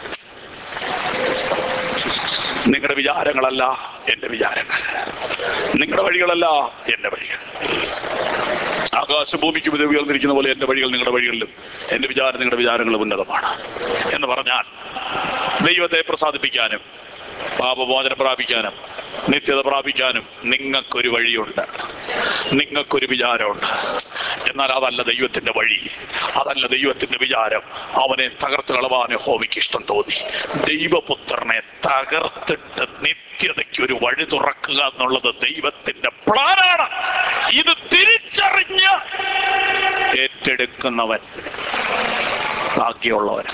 [SPEAKER 1] നിങ്ങളുടെ വിചാരങ്ങളല്ല എന്റെ വിചാരങ്ങൾ, നിങ്ങളുടെ വഴികളല്ല എന്റെ വഴികൾ. ആകാശം ഭൂമിക്ക് ഇത് ഉയർന്നിരിക്കുന്ന പോലെ എന്റെ വഴികൾ നിങ്ങളുടെ വഴികളിലും എന്റെ വിചാരം നിങ്ങളുടെ വിചാരങ്ങളും ഉന്നതമാണ് എന്ന് പറഞ്ഞാൽ ദൈവത്തെ പ്രസാദിപ്പിക്കാനും പാപമോചനം പ്രാപിക്കാനും നിത്യത പ്രാപിക്കാനും നിങ്ങൾക്കൊരു വഴിയുണ്ട്, നിങ്ങൾക്കൊരു വിചാരമുണ്ട്. എന്നാൽ അതല്ല ദൈവത്തിന്റെ വഴി, അതല്ല ദൈവത്തിന്റെ വിചാരം. അവനെ തകർത്ത് കളവാൻ യഹോവയ്ക്ക് ഇഷ്ടം തോന്നി. ദൈവപുത്രനെ തകർത്തിട്ട് നിത്യതയ്ക്ക് ഒരു വഴി തുറക്കുക എന്നുള്ളത് ദൈവത്തിന്റെ പ്ലാനാണ്. ഇത് തിരിച്ചറിഞ്ഞ് ഏറ്റെടുക്കുന്നവൻ ഭാഗ്യമുള്ളവൻ.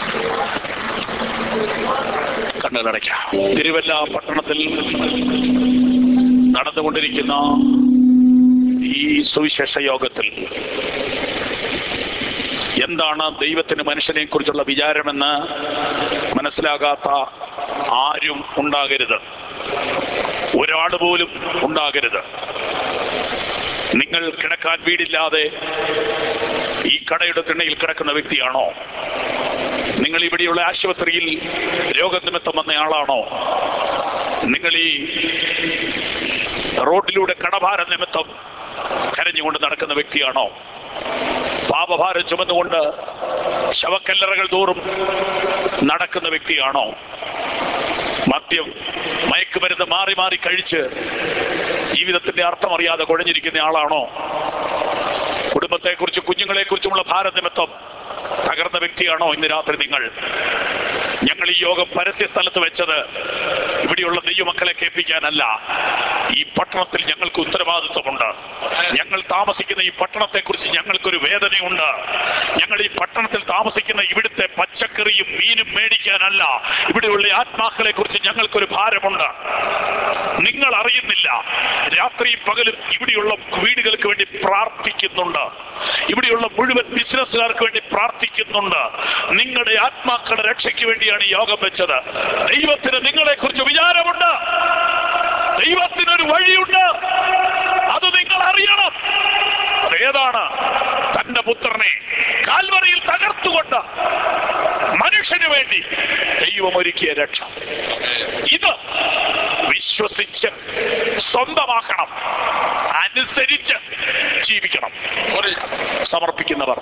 [SPEAKER 1] കണ്ണുകളടയ്ക്കാം. തിരുവല്ല പട്ടണത്തിൽ നടന്നുകൊണ്ടിരിക്കുന്ന ഈ സുവിശേഷ യോഗത്തിൽ എന്താണ് ദൈവത്തിന് മനുഷ്യനെ കുറിച്ചുള്ള വിചാരമെന്ന് മനസ്സിലാകാത്ത ആരും ഉണ്ടാകരുത്, ഒരാൾ പോലും ഉണ്ടാകരുത്. നിങ്ങൾ കിടക്കാൻ വീടില്ലാതെ ഈ കടയുടെ തിണ്ണയിൽ കിടക്കുന്ന വ്യക്തിയാണോ? നിങ്ങൾ ഇവിടെയുള്ള ആശുപത്രിയിൽ രോഗനിമിത്തം വന്ന ആളാണോ? നിങ്ങൾ ഈ റോഡിലൂടെ കടഭാര നിമിത്തം കരഞ്ഞുകൊണ്ട് നടക്കുന്ന വ്യക്തിയാണോ? പാപഭാരം ചുമന്നുകൊണ്ട് ശവക്കല്ലറകൾ തോറും നടക്കുന്ന വ്യക്തിയാണോ? മദ്യം മയക്കുമരുന്ന് മാറി മാറി കഴിച്ച് ജീവിതത്തിന്റെ അർത്ഥം അറിയാതെ കുഴഞ്ഞിരിക്കുന്ന ആളാണോ? കുടുംബത്തെക്കുറിച്ച് കുഞ്ഞുങ്ങളെക്കുറിച്ചുമുള്ള ഭാരം നിമിത്തം തകർന്ന വ്യക്തിയാണോ ഇന്ന് രാത്രി നിങ്ങൾ? ഞങ്ങൾ ഈ യോഗം പരസ്യ സ്ഥലത്ത് വെച്ചത് ഇവിടെയുള്ള ദൈവമക്കളെ കേൾപ്പിക്കാനല്ല. ഈ പട്ടണത്തിൽ ഞങ്ങൾക്ക് ഉത്തരവാദിത്വമുണ്ട്. ഞങ്ങൾ താമസിക്കുന്ന ഈ പട്ടണത്തെ കുറിച്ച് ഞങ്ങൾക്കൊരു വേദനയുണ്ട്. ഞങ്ങൾ ഈ പട്ടണത്തിൽ താമസിക്കുന്ന ഇവിടുത്തെ പച്ചക്കറിയും മീനും മേടിക്കാനല്ല, ഇവിടെയുള്ള ആത്മാക്കളെ കുറിച്ച് ഞങ്ങൾക്കൊരു ഭാരമുണ്ട്. നിങ്ങൾ അറിയുന്നില്ല, രാത്രിയും പകലും ഇവിടെയുള്ള വീടുകൾക്ക് വേണ്ടി പ്രാർത്ഥിക്കുന്നുണ്ട്, ഇവിടെയുള്ള മുഴുവൻ ബിസിനസ്സുകാർക്ക് വേണ്ടി പ്രാർത്ഥിക്കുന്നുണ്ട്. നിങ്ങളുടെ ആത്മാക്കളുടെ രക്ഷയ്ക്ക് വേണ്ടിയാണ് ഈ യോഗം വെച്ചത്. ദൈവത്തിന് നിങ്ങളെ കുറിച്ച് വിചാരമുണ്ട്, ദൈവത്തിനൊരു വഴിയുണ്ട്, അത് നിങ്ങൾ അറിയണം. ഏതാണ്? തന്റെ പുത്രനെ കാൽവറിയിൽ തകർത്തുകൊണ്ട് മനുഷ്യന് വേണ്ടി ദൈവം ഒരുക്കിയ രക്ഷ. ഇത് വിശ്വസിച്ച് സ്വന്തമാക്കണം, അനുസരിച്ച് ജീവിക്കണം. സമർപ്പിക്കുന്നവർ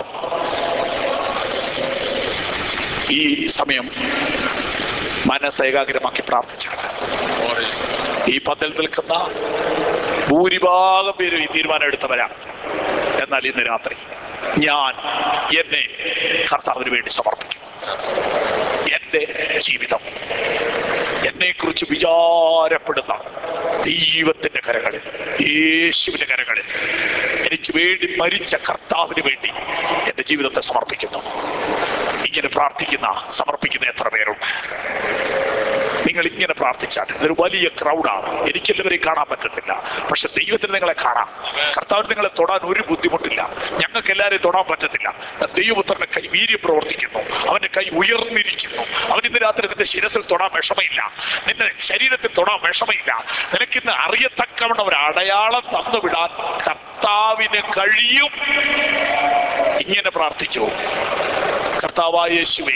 [SPEAKER 1] ഈ സമയം മനസ്സ് ഏകാഗ്രമാക്കി പ്രാർത്ഥിച്ചാണ്. ഈ പന്തൽ നിൽക്കുന്ന ഭൂരിഭാഗം പേരും ഈ തീരുമാനം എടുത്തവരാണ്. എന്നാൽ ഇന്ന് രാത്രി ഞാൻ എന്നെ കർത്താവിന് വേണ്ടി സമർപ്പിക്കും. എന്റെ ജീവിതം എന്നെ കുറിച്ച് വിചാരപ്പെടുന്ന ദൈവത്തിന്റെ കരങ്ങളിൽ, യേശുവിന്റെ കരങ്ങളിൽ, എനിക്ക് വേണ്ടി മരിച്ച കർത്താവിന് വേണ്ടി എന്റെ ജീവിതത്തെ സമർപ്പിക്കുന്നു. ഇങ്ങനെ പ്രാർത്ഥിക്കുന്ന സമർപ്പിക്കുന്ന എത്ര പേരുണ്ട്? നിങ്ങൾ ഇങ്ങനെ പ്രാർത്ഥിച്ചാൽ ഇതൊരു വലിയ ക്രൗഡാണ്. എനിക്ക് എല്ലാവരെയും കാണാൻ പറ്റത്തില്ല, പക്ഷെ ദൈവത്തിന് നിങ്ങളെ കാണാം. കർത്താവിന് നിങ്ങളെ തൊടാൻ ഒരു ബുദ്ധിമുട്ടില്ല. ഞങ്ങൾക്ക് എല്ലാവരെയും തൊടാൻ പറ്റത്തില്ല. ദൈവപുത്രന്റെ കൈ വീര്യം പ്രവർത്തിക്കുന്നു, അവന്റെ കൈ ഉയർന്നിരിക്കുന്നു. അവൻ ഇന്ന് രാത്രി നിന്റെ ശിരസിൽ തൊടാൻ വിഷമയില്ല, നിന്റെ ശരീരത്തിൽ തൊടാൻ വിഷമയില്ല. നിനക്കിന്ന് അറിയത്തക്കവണ്ണം ഒരു അടയാളം തന്നു വിടാൻ കർത്താവിന് കഴിയും. ഇങ്ങനെ പ്രാർത്ഥിക്കൂ. കർത്താവായ യേശുവേ,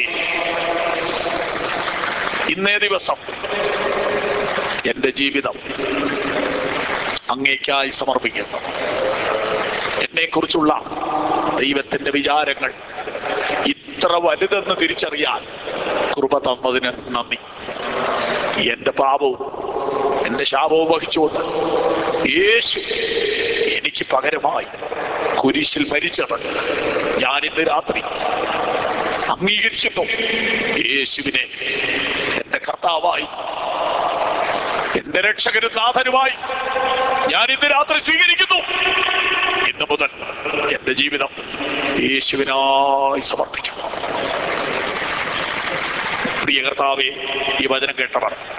[SPEAKER 1] ഇന്നേ ദിവസം എന്റെ ജീവിതം അങ്ങേക്കായി സമർപ്പിക്കുന്നു. എന്നെ കുറിച്ചുള്ള ദൈവത്തിന്റെ വിചാരങ്ങൾ ഇത്ര വലുതെന്ന് തിരിച്ചറിയാൻ കൃപ തന്നതിന് നന്ദി. എന്റെ പാപവും എന്റെ ശാപവും വഹിച്ചുകൊണ്ട് യേശു എനിക്ക് പകരമായി കുരിശിൽ മരിച്ചത് ഞാൻ ഇന്ന് രാത്രി അംഗീകരിക്കുന്നു. യേശുവിനെ എന്റെ കർത്താവായി, എന്റെ രക്ഷകനും നാഥനുമായി ഞാൻ ഇന്ന് രാത്രി സ്വീകരിക്കുന്നു. ഇന്ന് മുതൽ എന്റെ ജീവിതം യേശുവിനായി സമർപ്പിക്കുന്നു. പ്രിയ കർത്താവേ, ഈ വചനം കേട്ടവർ